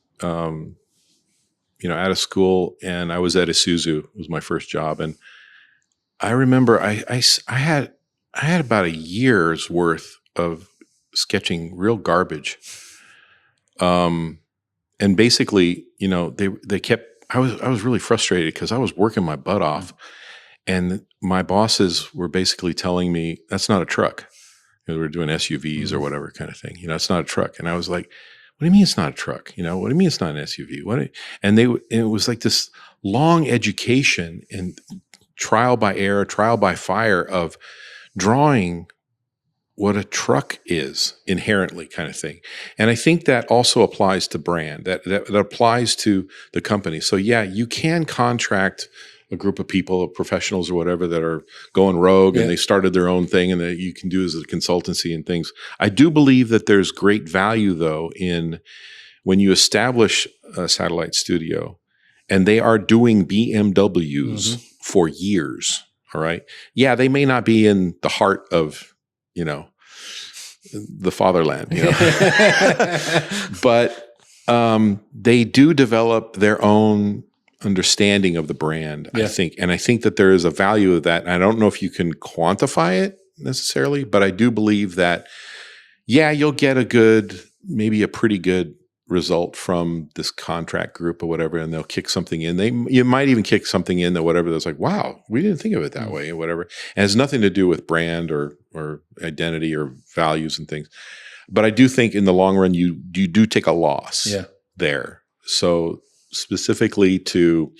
out of school, and I was at Isuzu. It was my first job. And I remember I had about a year's worth of sketching real garbage. And basically, they kept, I was really frustrated because I was working my butt off, and my bosses were basically telling me, that's not a truck. We were doing SUVs or whatever kind of thing. It's not a truck. And I was like, what do you mean it's not a truck? What do you mean it's not an SUV? And it was like this long education and trial by error, trial by fire of drawing what a truck is inherently, kind of thing. And I think that also applies to brand, that applies to the company. So yeah, you can contract a group of people, of professionals or whatever, that are going rogue and they started their own thing, and that you can do as a consultancy and things. I do believe that there's great value though in when you establish a satellite studio and they are doing BMWs for years. All right. Yeah. They may not be in the heart of, the fatherland, but they do develop their own understanding of the brand, I think. And I think that there is a value of that. And I don't know if you can quantify it necessarily, but I do believe that, you'll get maybe a pretty good result from this contract group or whatever, and they'll kick something in. You might even kick something in that whatever that's like, wow, we didn't think of it that way or whatever. And it has nothing to do with brand or identity or values and things. But I do think in the long run, you do take a loss there. So specifically to,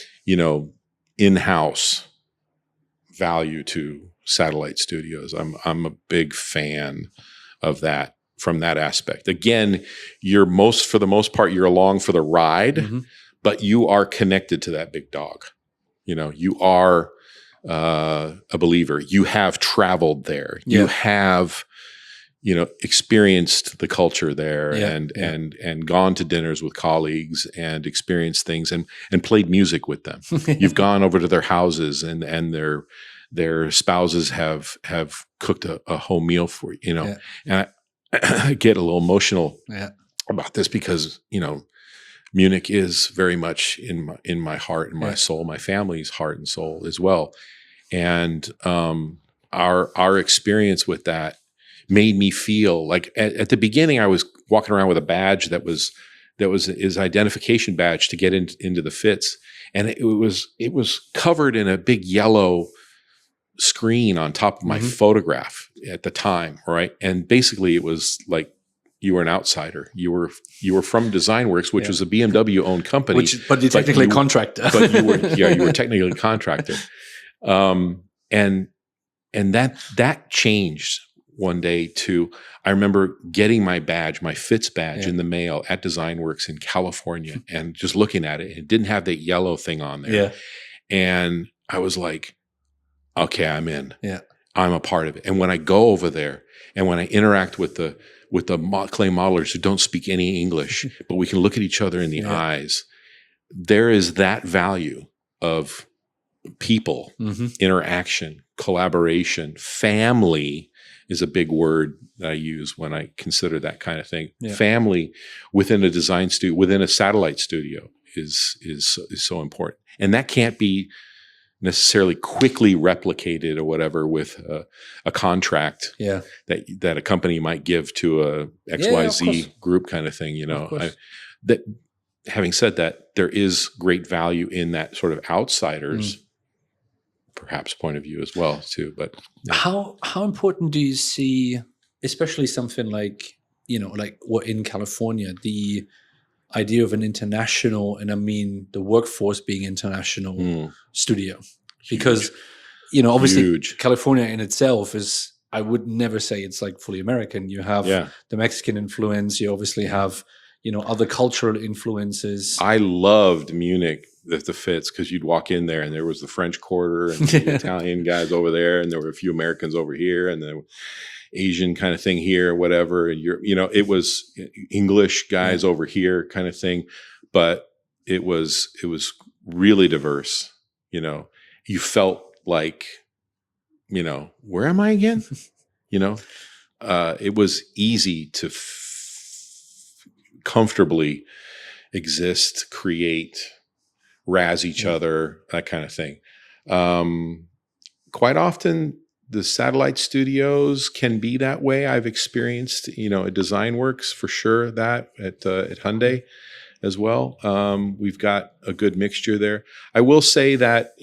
in-house value to satellite studios, I'm a big fan of that. From that aspect, again, for the most part, you're along for the ride, but you are connected to that big dog. You are a believer. You have traveled there. You have, experienced the culture there, and gone to dinners with colleagues and experienced things and played music with them. You've gone over to their houses and their spouses have cooked a home meal for you. And I get a little emotional about this because, Munich is very much in my heart and my soul, my family's heart and soul as well. And our experience with that made me feel like at the beginning I was walking around with a badge that was his identification badge to get into the FITS, and it was covered in a big yellow screen on top of my photograph at the time, right? And basically it was like you were an outsider. You were from DesignWorks, which was a BMW owned company, but you're technically a contractor. But you were technically a contractor. And that changed one day to, I remember getting my badge, my FITS badge in the mail at DesignWorks in California, and just looking at it, it didn't have that yellow thing on there. Yeah. And I was like, okay, I'm in. Yeah. I'm a part of it. And when I go over there and when I interact with the clay modelers who don't speak any English, but we can look at each other in the eyes, there is that value of people, interaction, collaboration. Family is a big word that I use when I consider that kind of thing. Yeah. Family within a design studio, within a satellite studio is so important. And that can't be necessarily quickly replicated or whatever with a contract that a company might give to a XYZ group kind of thing. Having said that, there is great value in that sort of outsiders perhaps point of view as well too. But how important do you see, especially something like like what in California, the idea of an international, and I mean the workforce being international studio, because obviously California in itself is, I would never say it's like fully American. You have the Mexican influence. You obviously have other cultural influences. I loved Munich, the fits, because you'd walk in there and there was the French Quarter and the Italian guys over there, and there were a few Americans over here, and then Asian kind of thing here, whatever. And it was English guys over here, kind of thing, but it was really diverse. You felt like, where am I again? It was easy to comfortably exist, create, razz each other, that kind of thing. Quite often, the satellite studios can be that way. I've experienced, at DesignWorks for sure, that at Hyundai as well. We've got a good mixture there. I will say that,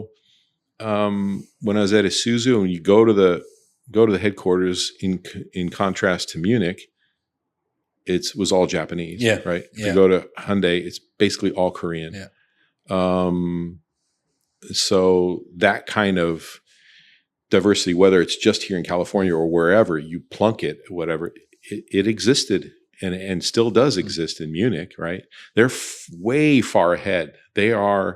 when I was at Isuzu, and you go to the headquarters, in contrast to Munich, it was all Japanese, right? If you go to Hyundai, it's basically all Korean. So that kind of diversity, whether it's just here in California or wherever you plunk it, whatever, it existed and still does exist in Munich, right? They're way far ahead. They are,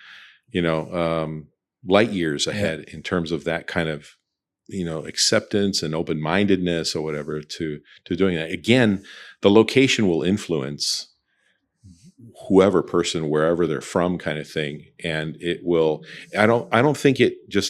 light years ahead in terms of that kind of, acceptance and open-mindedness or whatever to doing that. Again, the location will influence whoever person, wherever they're from, kind of thing. And it will, I don't think it just,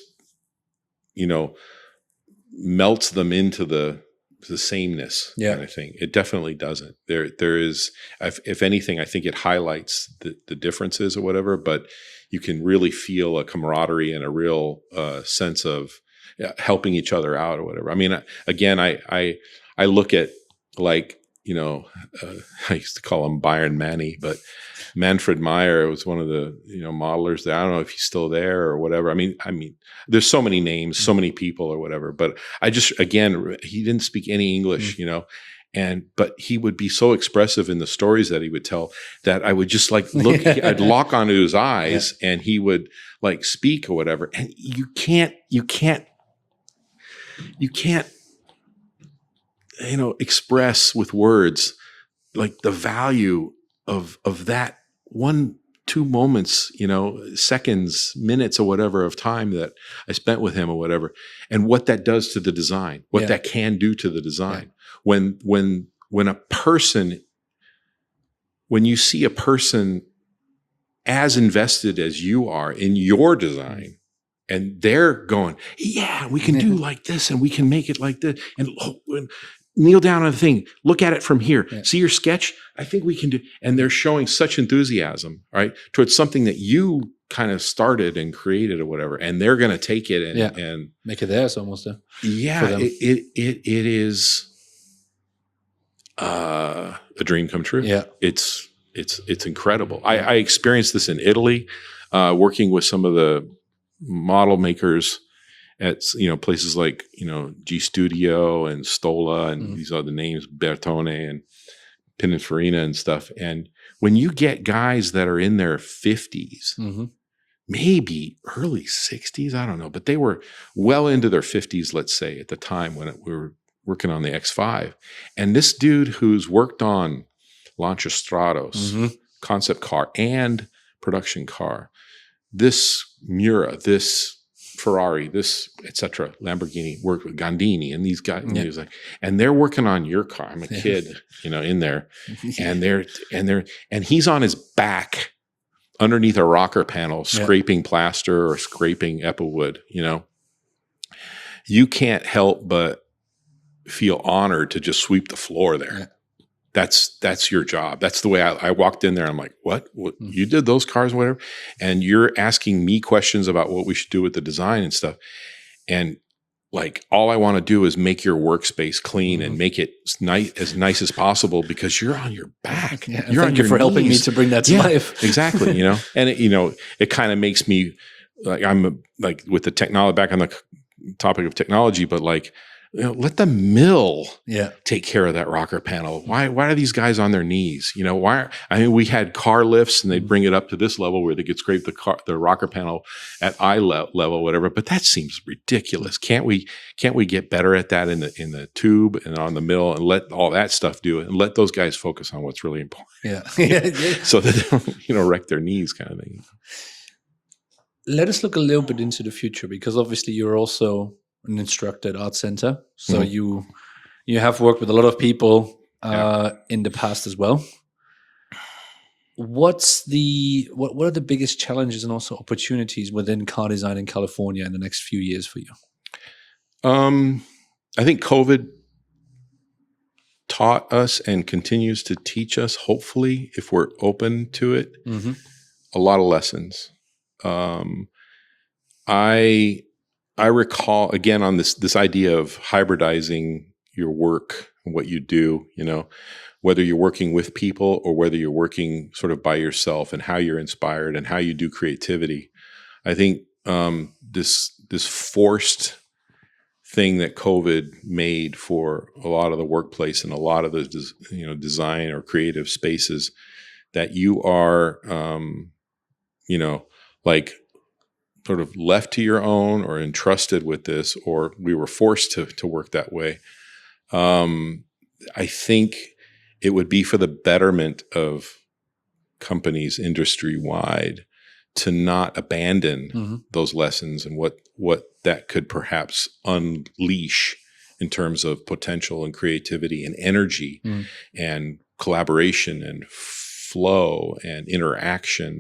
melts them into the sameness kind of thing. It definitely doesn't. There is, if anything, I think it highlights the differences or whatever, but you can really feel a camaraderie and a real sense of helping each other out or whatever. I mean, again, I look at, like, I used to call him Byron Manny, but Manfred Meyer was one of the, modelers there. I don't know if he's still there or whatever. I mean, there's so many names, so many people or whatever, but again, he didn't speak any English, but he would be so expressive in the stories that he would tell that I would just like look, I'd lock onto his eyes and he would like speak or whatever. And you can't, express with words like the value of that 1-2 moments, seconds, minutes or whatever of time that I spent with him or whatever, and what that does to the design, what that can do to the design. When you see a person as invested as you are in your design, and they're going, yeah, we can do like this and we can make it like this. And kneel down on the thing, look at it from here. See your sketch? I think we can do. And they're showing such enthusiasm, right, towards something that you kind of started and created or whatever. And they're going to take it and make it theirs almost. It is a dream come true. Yeah. It's incredible. I experienced this in Italy, working with some of the model makers at places like G Studio and Stola and these other names, Bertone and Pininfarina and stuff. And when you get guys that are in their 50s, maybe early 60s, I don't know, but they were well into their 50s, let's say, at the time when we were working on the X5. And this dude who's worked on Lancia Stratos, concept car and production car, this Miura, this Ferrari, this etc. Lamborghini, worked with Gandini and these guys. And he was like, and they're working on your car. I'm a kid, in there, and he's on his back underneath a rocker panel, scraping plaster or scraping Epiwood. You can't help but feel honored to just sweep the floor there. That's your job. That's the way I walked in there. I'm like, what? You did those cars, whatever? And you're asking me questions about what we should do with the design and stuff. And like, all I want to do is make your workspace clean and make it as nice as possible because you're on your back. Yeah, you're thank you for helping me to bring that to life. Exactly. And it kind of makes me like, I'm like with the technology, back on the topic of technology, but like, let the mill Yeah. take care of that rocker panel. Why are these guys on their knees? We had car lifts and they'd bring it up to this level where they could scrape the rocker panel at eye level, whatever. But that seems ridiculous. Can't we get better at that in the tube and on the mill and let all that stuff do it and let those guys focus on what's really important? Yeah. So that they don't, wreck their knees kind of thing. Let us look a little bit into the future, because obviously you're also an instructor at Art Center. So you have worked with a lot of people in the past as well. What are the biggest challenges and also opportunities within car design in California in the next few years for you? I think COVID taught us and continues to teach us, hopefully, if we're open to it, a lot of lessons. I recall, again, on this idea of hybridizing your work and what you do, whether you're working with people or whether you're working sort of by yourself, and how you're inspired and how you do creativity. I think this forced thing that COVID made for a lot of the workplace and a lot of the design or creative spaces, that you are like sort of left to your own or entrusted with this, or we were forced to work that way. I think it would be for the betterment of companies industry-wide to not abandon those lessons and what that could perhaps unleash in terms of potential and creativity and energy and collaboration and flow and interaction.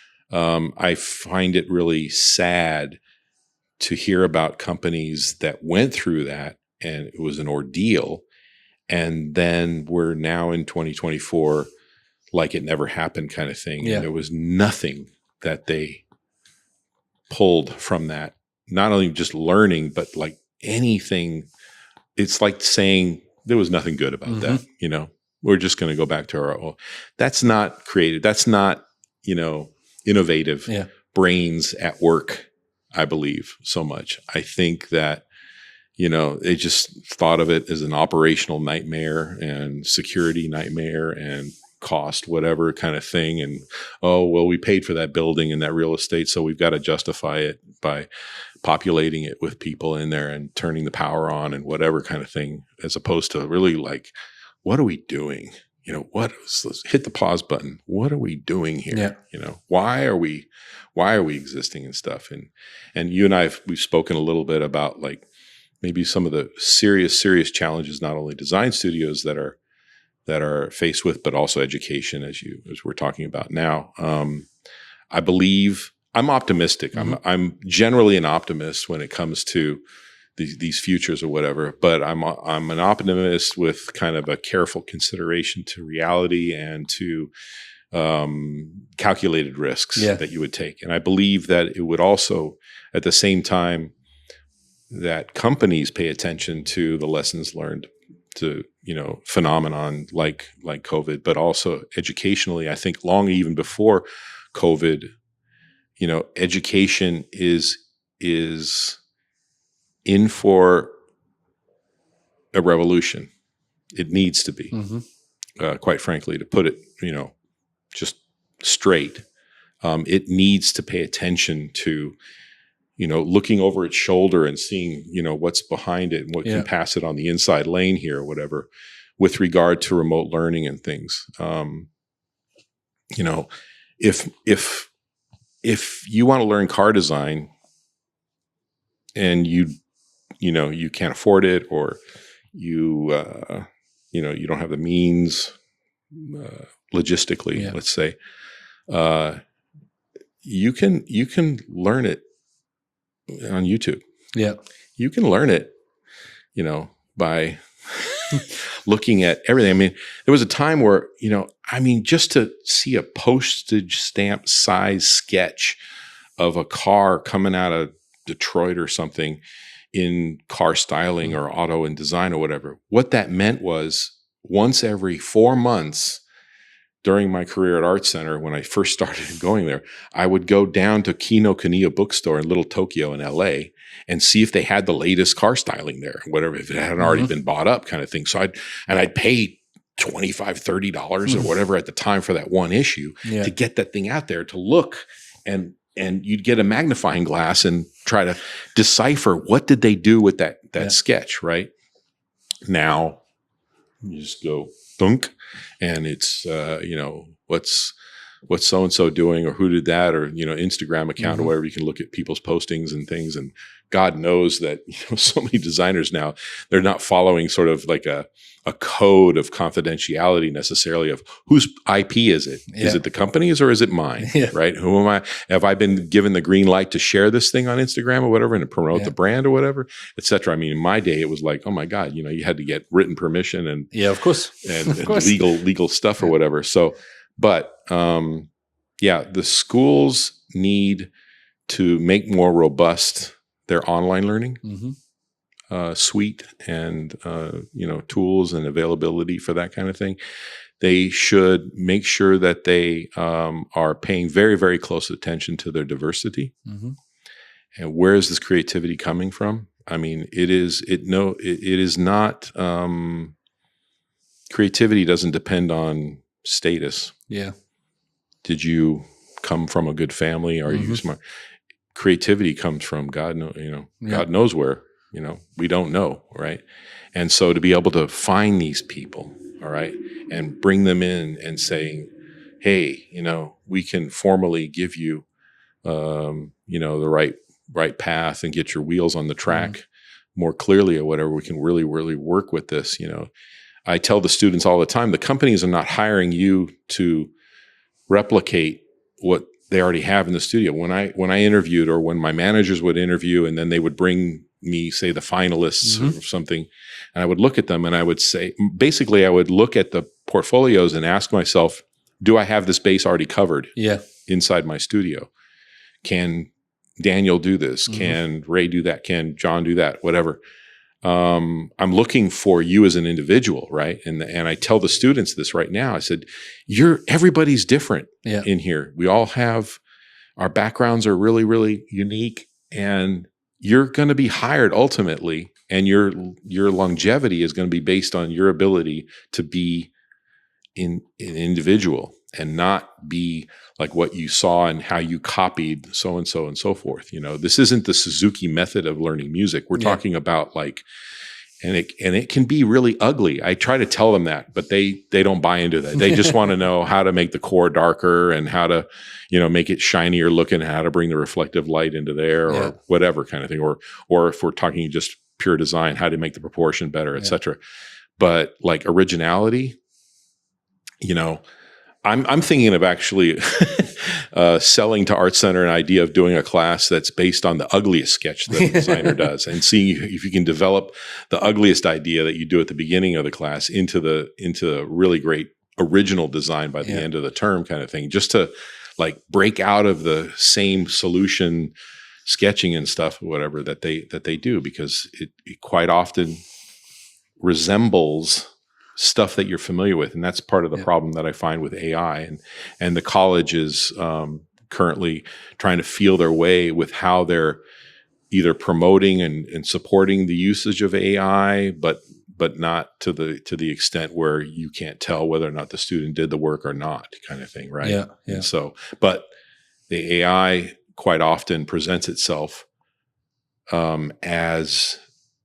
I find it really sad to hear about companies that went through that and it was an ordeal, and then we're now in 2024 like it never happened kind of thing. Yeah. And there was nothing that they pulled from that, not only just learning, but like anything. It's like saying there was nothing good about that. We're just going to go back to our own. That's not creative. That's not, innovative brains at work, I believe, so much. I think that, they just thought of it as an operational nightmare and security nightmare and cost, whatever kind of thing. And, we paid for that building and that real estate, so we've got to justify it by populating it with people in there and turning the power on and whatever kind of thing, as opposed to really like, what are we doing? Let's hit the pause button. What are we doing here? Yeah. Why are we existing and stuff? And you and we've spoken a little bit about like maybe some of the serious challenges, not only design studios that are faced with, but also education, as we're talking about now. I believe I'm optimistic. I'm generally an optimist when it comes to these futures or whatever, but I'm an optimist with kind of a careful consideration to reality and to calculated risks that you would take. And I believe that it would also, at the same time, that companies pay attention to the lessons learned, to phenomenon like COVID, but also educationally. I think long even before COVID, education is in for a revolution. It needs to be, quite frankly, to put it, just straight. It needs to pay attention to, looking over its shoulder and seeing, what's behind it and what can pass it on the inside lane here or whatever, with regard to remote learning and things. If you want to learn car design and you can't afford it, or you don't have the means logistically, let's say, you can learn it on YouTube. Yeah. You can learn it, by looking at everything. I mean, there was a time where, just to see a postage stamp size sketch of a car coming out of Detroit or something in car styling or auto and design or whatever, what that meant was once every 4 months during my career at Art Center, when I first started going there, I would go down to Kinokuniya bookstore in Little Tokyo in LA, and see if they had the latest car styling there, whatever, if it hadn't already been bought up kind of thing. So I'd pay $25, $30 or whatever at the time for that one issue to get that thing out there to look, and you'd get a magnifying glass and try to decipher what did they do with that sketch, right? Now you just go thunk, and it's what's so-and-so doing, or who did that, or Instagram account or whatever. You can look at people's postings and things, and God knows that so many designers now, they're not following sort of like a code of confidentiality necessarily of whose IP is it? Yeah. Is it the company's or is it mine? Yeah. Right? Who am I? Have I been given the green light to share this thing on Instagram or whatever and to promote the brand or whatever, et cetera? I mean, in my day, it was like, oh my God, you had to get written permission and of course, and legal stuff or whatever. So, but the schools need to make more robust their online learning suite and tools and availability for that kind of thing. They should make sure that they are paying very, very close attention to their diversity. And where is this creativity coming from? I mean, it is not. Creativity doesn't depend on status. Yeah. Did you come from a good family? Are you smart? Creativity comes from God knows where. We don't know, right? And so to be able to find these people, all right, and bring them in and saying, hey, we can formally give you, the right path and get your wheels on the track more clearly or whatever. We can really, really work with this. I tell the students all the time, the companies are not hiring you to replicate what they already have in the studio. When I interviewed, or when my managers would interview, and then they would bring me, say, the finalists or something, and I would look at them and I would say, basically, I would look at the portfolios and ask myself, do I have this base already covered inside my studio? Can Daniel do this? Can Ray do that? Can John do that? Whatever. I'm looking for you as an individual, right? And I tell the students this right now. I said, everybody's different in here. We all have, our backgrounds are really, really unique, and you're going to be hired ultimately, and your longevity is going to be based on your ability to be an individual and not be like what you saw and how you copied so-and-so and so forth. This isn't the Suzuki method of learning music. We're talking about and it can be really ugly. I try to tell them that, but they don't buy into that. They just want to know how to make the core darker and how to, make it shinier looking, how to bring the reflective light into there or whatever kind of thing. Or if we're talking just pure design, how to make the proportion better, et cetera. But like originality, I'm thinking of actually selling to Art Center an idea of doing a class that's based on the ugliest sketch that the designer does, and seeing if you can develop the ugliest idea that you do at the beginning of the class into really great original design by the end of the term kind of thing, just to like break out of the same solution sketching and stuff or whatever that they do, because it quite often resembles stuff that you're familiar with. And that's part of the problem that I find with AI, and the college is currently trying to feel their way with how they're either promoting and supporting the usage of AI, but not to the extent where you can't tell whether or not the student did the work or not, kind of thing, right? Yeah. And so, but the AI quite often presents itself as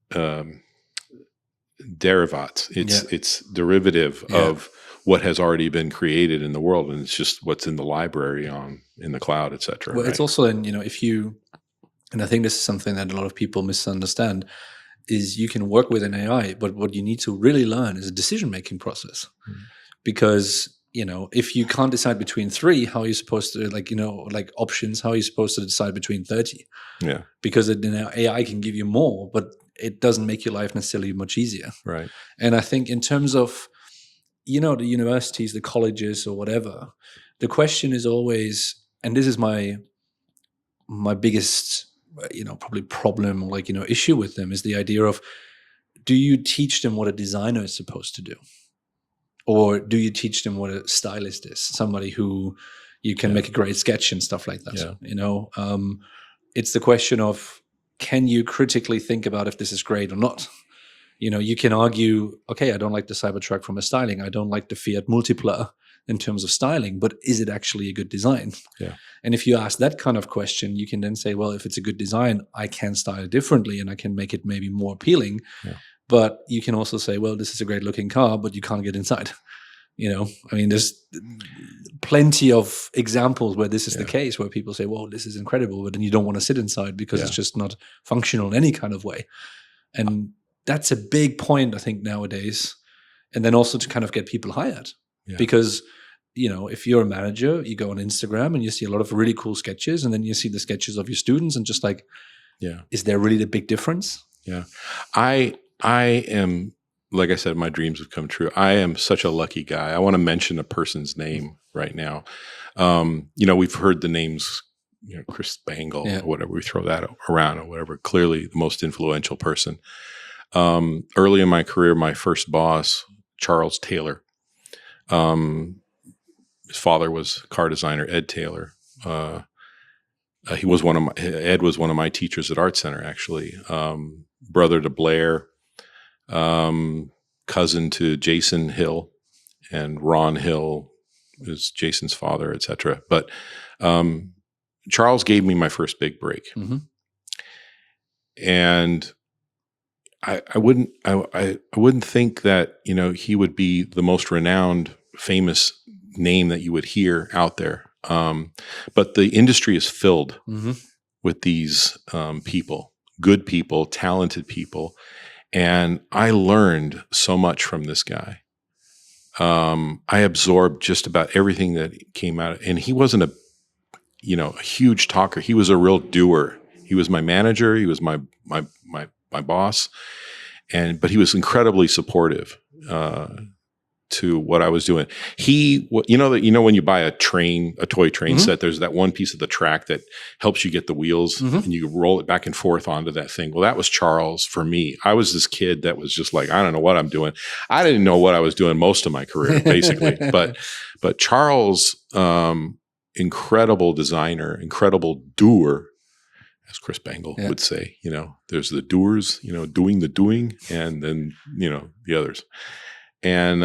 derivatives. It's derivative of what has already been created in the world, and it's just what's in the library in the cloud, et cetera. Well, it's also, and if you, and I think this is something that a lot of people misunderstand, is you can work with an AI, but what you need to really learn is a decision-making process. Because, if you can't decide between 3, how are you supposed to, like options, how are you supposed to decide between 30? Yeah. Because AI can give you more, but it doesn't make your life necessarily much easier. Right. And I think in terms of, the universities, the colleges or whatever, the question is always, and this is my biggest, probably problem or issue with them, is the idea of, do you teach them what a designer is supposed to do? Or do you teach them what a stylist is? Somebody who you can make a great sketch and stuff like that. Yeah. It's the question of, can you critically think about if this is great or not? You can argue, okay, I don't like the Cybertruck from a styling. I don't like the Fiat Multipla in terms of styling, but is it actually a good design? Yeah. And if you ask that kind of question, you can then say, well, if it's a good design, I can style it differently and I can make it maybe more appealing. Yeah. But you can also say, well, this is a great looking car, but you can't get inside. There's plenty of examples where this is the case, where people say, well, this is incredible, but then you don't want to sit inside because it's just not functional in any kind of way. And that's a big point, I think, nowadays. And then also to kind of get people hired. Yeah. Because, if you're a manager, you go on Instagram and you see a lot of really cool sketches, and then you see the sketches of your students and just like, is there really the big difference? Yeah. I am, like I said, my dreams have come true. I am such a lucky guy. I want to mention a person's name right now. We've heard the names, Chris Spangle or whatever, we throw that around or whatever, clearly the most influential person. Early in my career, my first boss, Charles Taylor, his father was car designer, Ed Taylor. Ed was one of my teachers at Art Center, actually. Brother to Blair, cousin to Jason Hill, and Ron Hill is Jason's father, etc. But Charles gave me my first big break, and I wouldn't think that he would be the most renowned, famous name that you would hear out there. But the industry is filled with these people, good people, talented people. And I learned so much from this guy. I absorbed just about everything that came out. And he wasn't a huge talker. He was a real doer. He was my manager. He was my boss. But he was incredibly supportive to what I was doing. When you buy a toy train set, there's that one piece of the track that helps you get the wheels and you roll it back and forth onto that thing. Well, that was Charles for me. I was this kid that was just like, I don't know what I'm doing. I didn't know what I was doing most of my career, basically. But Charles, incredible designer, incredible doer, as Chris Bangle would say. There's the doers, doing the doing, and then the others. And,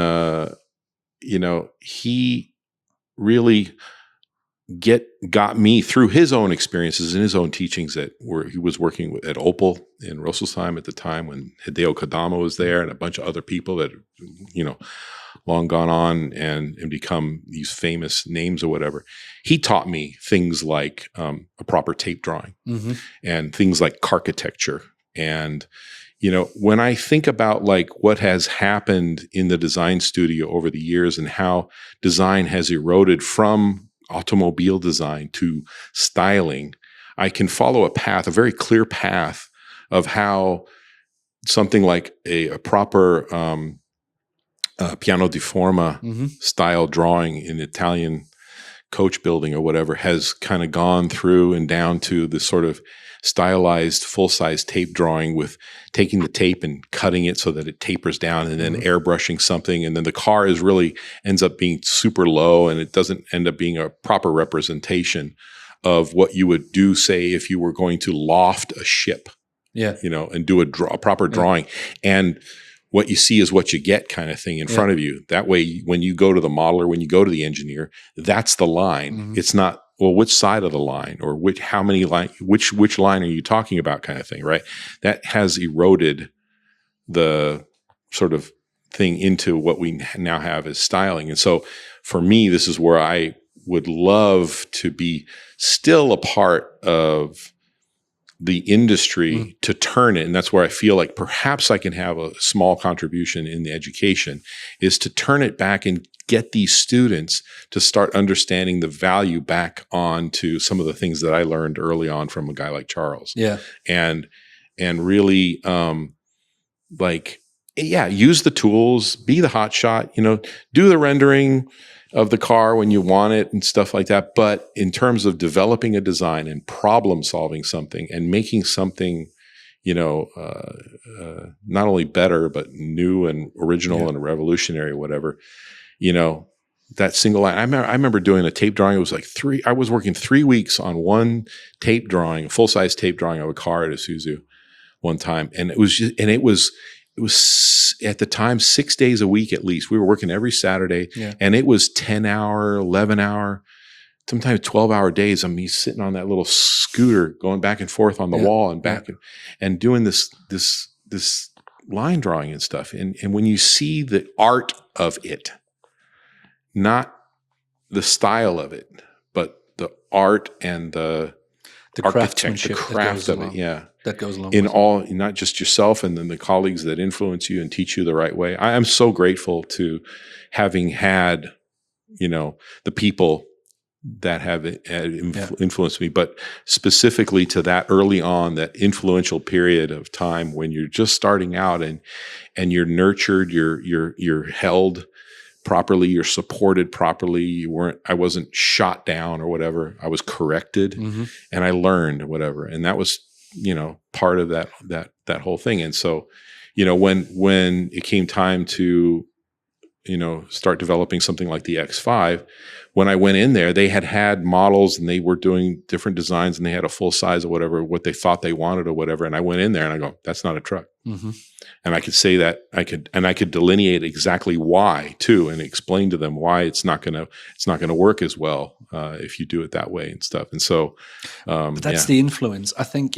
he really got me through his own experiences and his own teachings he was working at Opel in Rüsselsheim at the time when Hideo Kodama was there, and a bunch of other people that, long gone on and become these famous names or whatever. He taught me things like a proper tape drawing and things like architecture. And when I think about like what has happened in the design studio over the years and how design has eroded from automobile design to styling, I can follow a very clear path of how something like a proper piano di forma style drawing in Italian coach building or whatever has kind of gone through and down to the sort of stylized full-size tape drawing with taking the tape and cutting it so that it tapers down and then airbrushing something. And then the car ends up being super low, and it doesn't end up being a proper representation of what you would do, say, if you were going to loft a ship, and do a proper drawing. And what you see is what you get kind of thing in front of you. That way, when you go to the modeler, when you go to the engineer, that's the line. It's not, well, which side of the line or which line are you talking about kind of thing, right? That has eroded the sort of thing into what we now have as styling. And so for me, this is where I would love to be still a part of the industry to turn it. And that's where I feel like perhaps I can have a small contribution in the education, is to turn it back and get these students to start understanding the value back onto some of the things that I learned early on from a guy like Charles. Yeah. And really, use the tools, be the hot shot, do the rendering of the car when you want it and stuff like that. But in terms of developing a design and problem solving something and making something, not only better, but new and original and revolutionary, whatever, that single line. I remember doing a tape drawing. It was like I was working 3 weeks on one tape drawing, a full-size tape drawing of a car at Isuzu one time. And it was at the time 6 days a week at least. We were working every Saturday, and it was 10-hour, 11-hour, sometimes 12-hour days of me sitting on that little scooter going back and forth on the wall and back and doing this line drawing and stuff. And when you see the art of it, not the style of it, but the art and the craftsmanship, the craft of it, that goes along in all, not just yourself and then the colleagues that influence you and teach you the right way. I am so grateful to having had, the people that have influenced me, but specifically to that early on, that influential period of time when you're just starting out and you're nurtured, you're held properly, you're supported properly. I wasn't shot down or whatever. I was corrected and I learned whatever. And that was, part of that whole thing. And so, when it came time to, start developing something like the X5, when I went in there, they had models and they were doing different designs and they had a full size of whatever, what they thought they wanted or whatever. And I went in there and I go, that's not a truck. And I could say that I could delineate exactly why too, and explain to them why it's not going to work as well if you do it that way and stuff. And so, but that's the influence. I think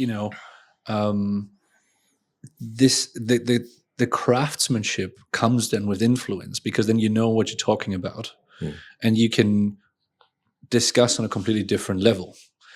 the craftsmanship comes then with influence, because then you know what you're talking about, and you can discuss on a completely different level.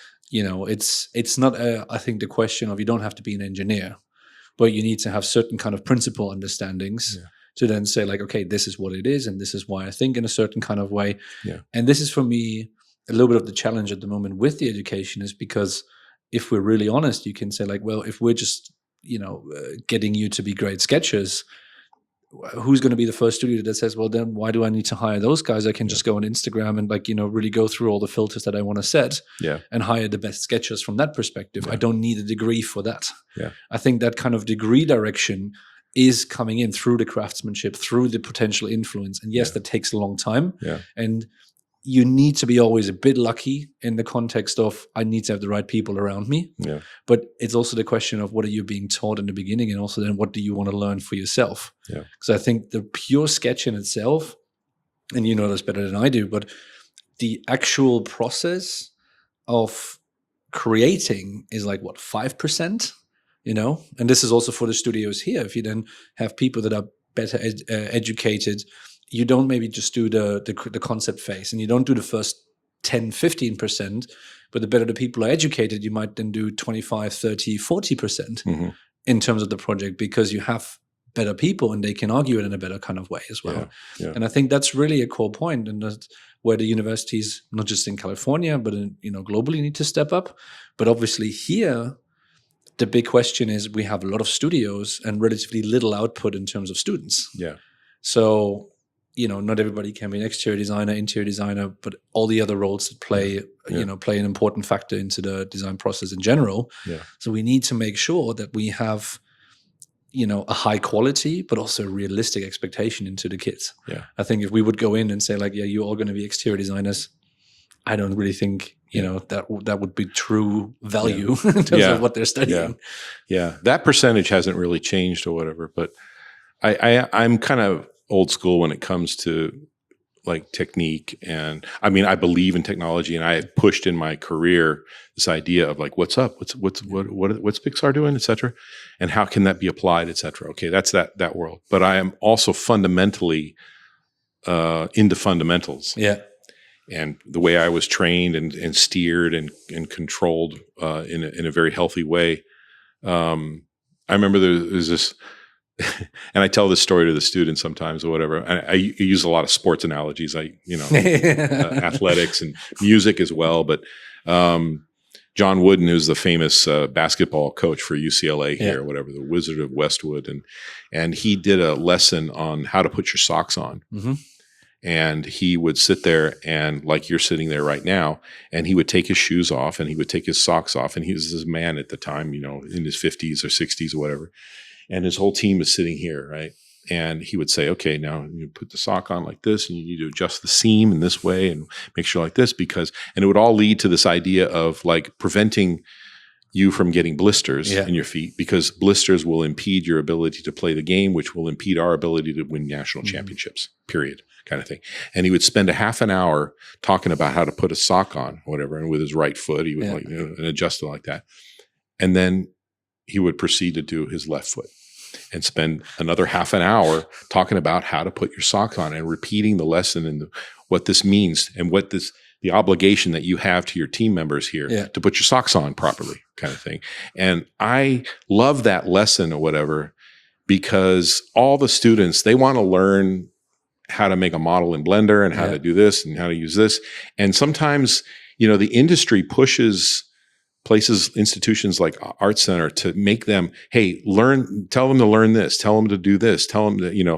It's not I think the question of, you don't have to be an engineer, but you need to have certain kind of principle understandings to then say like, okay, this is what it is, and this is why I think in a certain kind of way. And this is for me a little bit of the challenge at the moment with the education, is because if we're really honest, you can say like, well, if we're just getting you to be great sketchers, who's going to be the first studio that says, well, then why do I need to hire those guys? I can just go on Instagram and really go through all the filters that I want to set and hire the best sketchers from that perspective. I don't need a degree for that. I think that kind of degree direction is coming in through the craftsmanship, through the potential influence. And yes, that takes a long time. And you need to be always a bit lucky in the context of, I need to have the right people around me. But it's also the question of, what are you being taught in the beginning? And also then, what do you want to learn for yourself? Because I think the pure sketch in itself, and you know this better than I do, but the actual process of creating is like, what, 5%? And this is also for the studios here. If you then have people that are better educated, you don't maybe just do the concept phase, and you don't do the first 10-15%, but the better the people are educated, you might then do 25, 30, 40% in terms of the project, because you have better people and they can argue it in a better kind of way as well. And I think that's really a core point, and that's where the universities, not just in California, but globally, need to step up. But obviously here, the big question is, we have a lot of studios and relatively little output in terms of students. So not everybody can be an exterior designer, interior designer, but all the other roles that play an important factor into the design process in general. So we need to make sure that we have, a high quality, but also realistic expectation into the kids. I think if we would go in and say like, you're all going to be exterior designers, I don't really think, that would be true value in terms of what they're studying. That percentage hasn't really changed or whatever, but I'm kind of old school when it comes to like technique. And I mean, I believe in technology, and I have pushed in my career this idea of like, what's up? What's Pixar doing, et cetera? And how can that be applied, et cetera? Okay. That's that world. But I am also fundamentally into fundamentals. And the way I was trained and steered and controlled in a very healthy way. I remember there's this, and I tell this story to the students sometimes or whatever. I use a lot of sports analogies, athletics and music as well. But John Wooden, who's the famous basketball coach for UCLA here, or whatever, the Wizard of Westwood, and he did a lesson on how to put your socks on. And he would sit there and, like you're sitting there right now, and he would take his shoes off and he would take his socks off. And he was this man at the time, in his 50s or 60s or whatever. And his whole team is sitting here, right? And he would say, okay, now you put the sock on like this, and you need to adjust the seam in this way and make sure like this, and it would all lead to this idea of like preventing you from getting blisters in your feet, because blisters will impede your ability to play the game, which will impede our ability to win national championships, period, kind of thing. And he would spend a half an hour talking about how to put a sock on, whatever, and with his right foot, he would and adjust it like that. And then he would proceed to do his left foot and spend another half an hour talking about how to put your sock on and repeating the lesson and what this means and what the obligation that you have to your team members here to put your socks on properly, kind of thing. And I love that lesson or whatever, because all the students, they want to learn how to make a model in Blender and how to do this and how to use this. And sometimes, the industry pushes institutions like Art Center to make them, hey, tell them to learn this, tell them to do this, tell them to,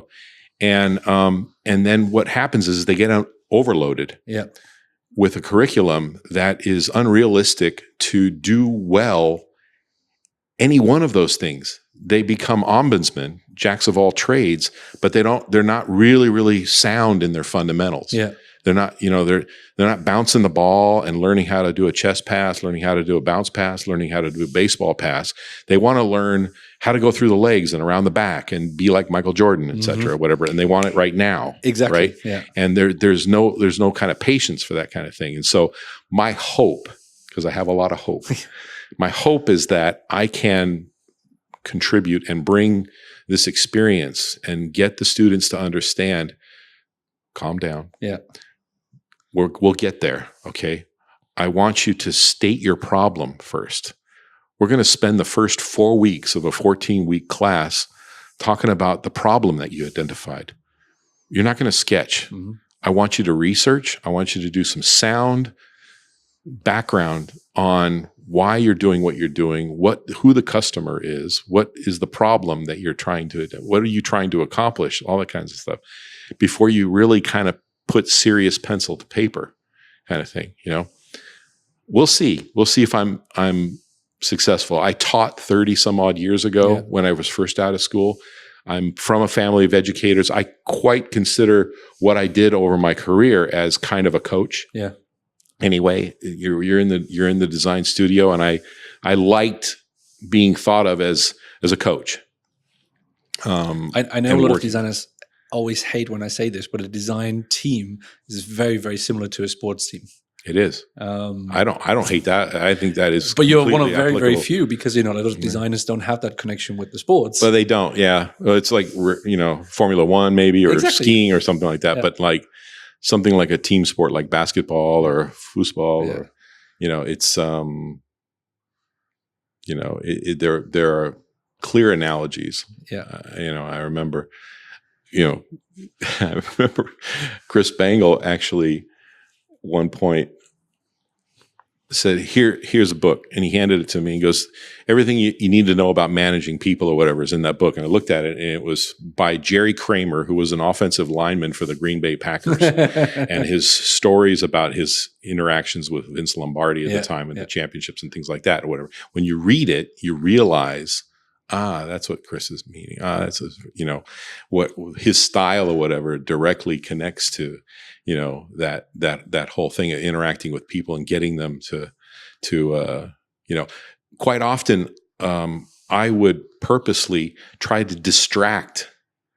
and then what happens is they get overloaded with a curriculum that is unrealistic to do well any one of those things. They become ombudsmen, jacks of all trades, but they're not really, really sound in their fundamentals. They're not, they're not bouncing the ball and learning how to do a chess pass, learning how to do a bounce pass, learning how to do a baseball pass. They want to learn how to go through the legs and around the back and be like Michael Jordan, et cetera, whatever. And they want it right now. Exactly. Right. Yeah. And there's no kind of patience for that kind of thing. And so my hope, because I have a lot of hope, my hope is that I can contribute and bring this experience and get the students to understand, calm down. Yeah. We'll get there, okay? I want you to state your problem first. We're going to spend the first 4 weeks of a 14-week class talking about the problem that you identified. You're not going to sketch. I want you to research. I want you to do some sound background on why you're doing what you're doing, who the customer is, what is the problem that you're trying to, what are you trying to accomplish, all that kinds of stuff, before you really kind of put serious pencil to paper kind of thing, We'll see. We'll see if I'm successful. I taught 30 some odd years ago when I was first out of school. I'm from a family of educators. I quite consider what I did over my career as kind of a coach. Yeah. Anyway, you're in the design studio, and I liked being thought of as a coach. I know a lot of designers always hate when I say this, but a design team is very, very similar to a sports team. It is. I don't hate that. I think that is. But you're one of very, very few, because a lot of designers don't have that connection with the sports. But they don't. Yeah, well, it's like Formula One maybe, or skiing or something like that. Yeah. But like something like a team sport like basketball or foosball, or it's there are clear analogies. Yeah. I remember. I remember Chris Bangle actually one point said, here's a book. And he handed it to me and goes, everything you need to know about managing people or whatever is in that book. And I looked at it, and it was by Jerry Kramer, who was an offensive lineman for the Green Bay Packers, and his stories about his interactions with Vince Lombardi at the time and the championships and things like that or whatever. When you read it, you realize, that's what Chris is meaning. That's what his style or whatever directly connects to, that whole thing of interacting with people and getting them to quite often, I would purposely try to distract,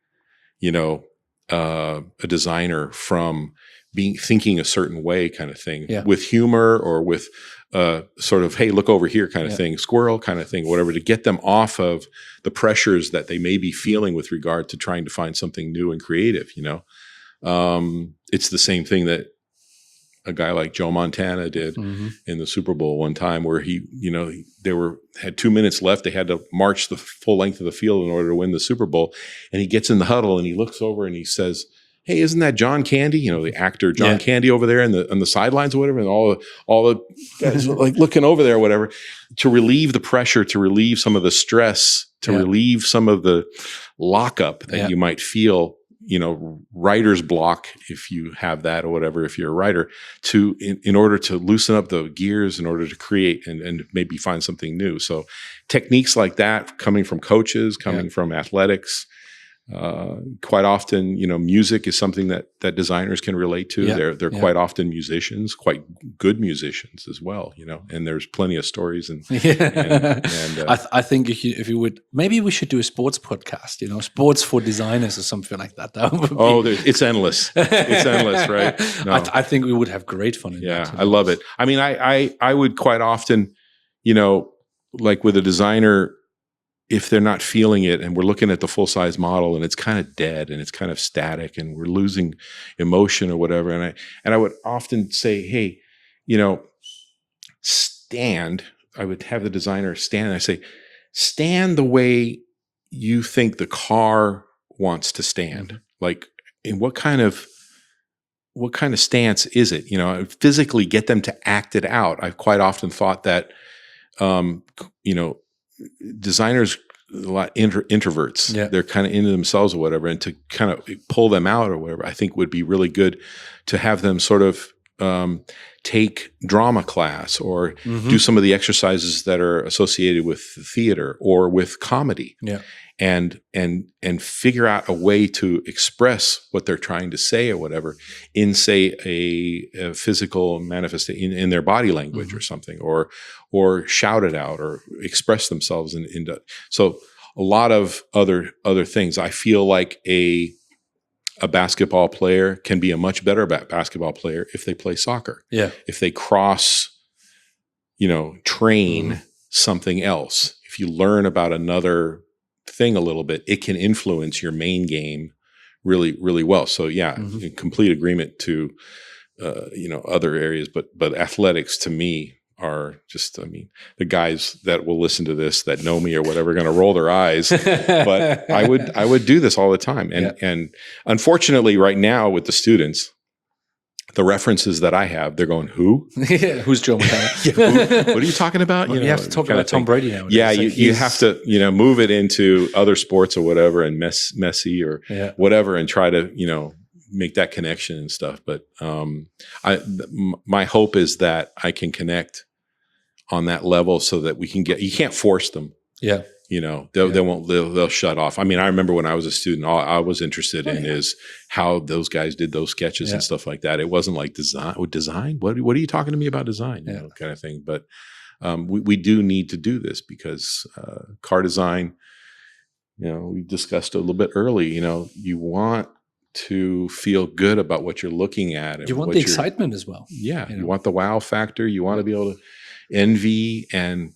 a designer from thinking a certain way, kind of thing, with humor or with sort of, hey, look over here kind of thing, squirrel kind of thing, whatever, to get them off of the pressures that they may be feeling with regard to trying to find something new and creative. It's the same thing that a guy like Joe Montana did in the Super Bowl one time, where had 2 minutes left. They had to march the full length of the field in order to win the Super Bowl. And he gets in the huddle and he looks over and he says, hey, isn't that John Candy? The actor John Candy over there on the sidelines or whatever, and all the guys like looking over there or whatever, to relieve the pressure, to relieve some of the stress, to relieve some of the lockup that you might feel, writer's block, if you have that or whatever, if you're a writer, in order to loosen up the gears, in order to create and maybe find something new. So techniques like that, coming from coaches, coming from athletics, Quite often, music is something that designers can relate to. Yeah, They're yeah. quite often musicians, quite good musicians as well. And there's plenty of stories. And I think if you would, maybe we should do a sports podcast. Sports for designers or something like that. That would be, it's endless. It's endless, right? No. I think we would have great fun in that. Yeah, I love it. I mean, I would quite often, like with a designer, if they're not feeling it and we're looking at the full size model and it's kind of dead and it's kind of static and we're losing emotion or whatever. And I would often say, hey, stand. I would have the designer stand and I say, stand the way you think the car wants to stand. Mm-hmm. Like, in what kind of stance is it? Physically get them to act it out. I've quite often thought that, designers, a lot introverts, they're kind of into themselves or whatever, and to kind of pull them out or whatever, I think would be really good to have them sort of take drama class or do some of the exercises that are associated with theater or with comedy. Yeah. And figure out a way to express what they're trying to say or whatever in, say, a physical manifestation in their body language or something, or shout it out or express themselves so a lot of other things. I feel like a basketball player can be a much better basketball player if they play soccer. Yeah. If they train something else. If you learn about another thing a little bit, it can influence your main game really, really well. So in complete agreement to other areas, but athletics to me are just, the guys that will listen to this that know me or whatever are going to roll their eyes, but I would do this all the time. And unfortunately right now with the students, the references that I have, they're going, who? Who's Joe Montana? What are you talking about? You have to talk about Tom Brady now. Yeah, you have to, move it into other sports or whatever, and Messi or whatever, and try to, make that connection and stuff. But my hope is that I can connect on that level so that we can you can't force them. Yeah. They'll shut off. I remember when I was a student, all I was interested in is how those guys did those sketches and stuff like that. It wasn't like design. What are you talking to me about design? Kind of thing. But we do need to do this because car design, we discussed a little bit early, you want to feel good about what you're looking at. And you want the excitement as well. Yeah. You want the wow factor. You want to be able to envy and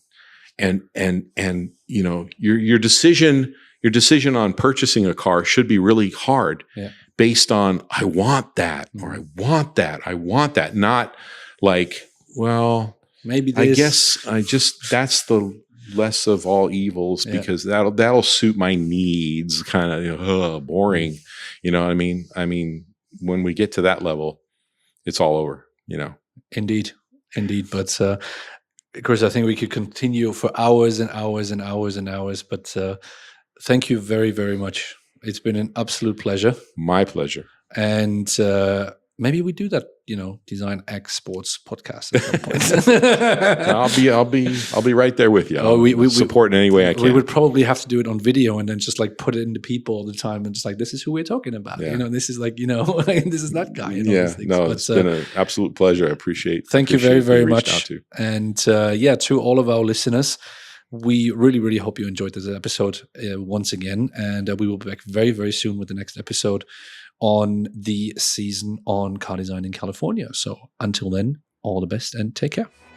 your decision on purchasing a car should be really hard based on, I want that, or I want that, not like, well, maybe I guess that's the less of all evils because that'll suit my needs, kind of boring. You know what I mean? When we get to that level, it's all over, Indeed. But, Chris, I think we could continue for hours and hours and hours and hours, but thank you very, very much. It's been an absolute pleasure. My pleasure. And maybe we do that, Design X Sports podcast at some point. I'll be right there with you. I'll support in any way I can. We would probably have to do it on video and then just like put it into people all the time and just like, this is who we're talking about. Yeah. This is like, this is that guy. It's been an absolute pleasure. I appreciate. Thank you very, very much. And to all of our listeners, we really, really hope you enjoyed this episode once again. And we will be back very, very soon with the next episode on the season on car design in California. So until then, all the best and take care.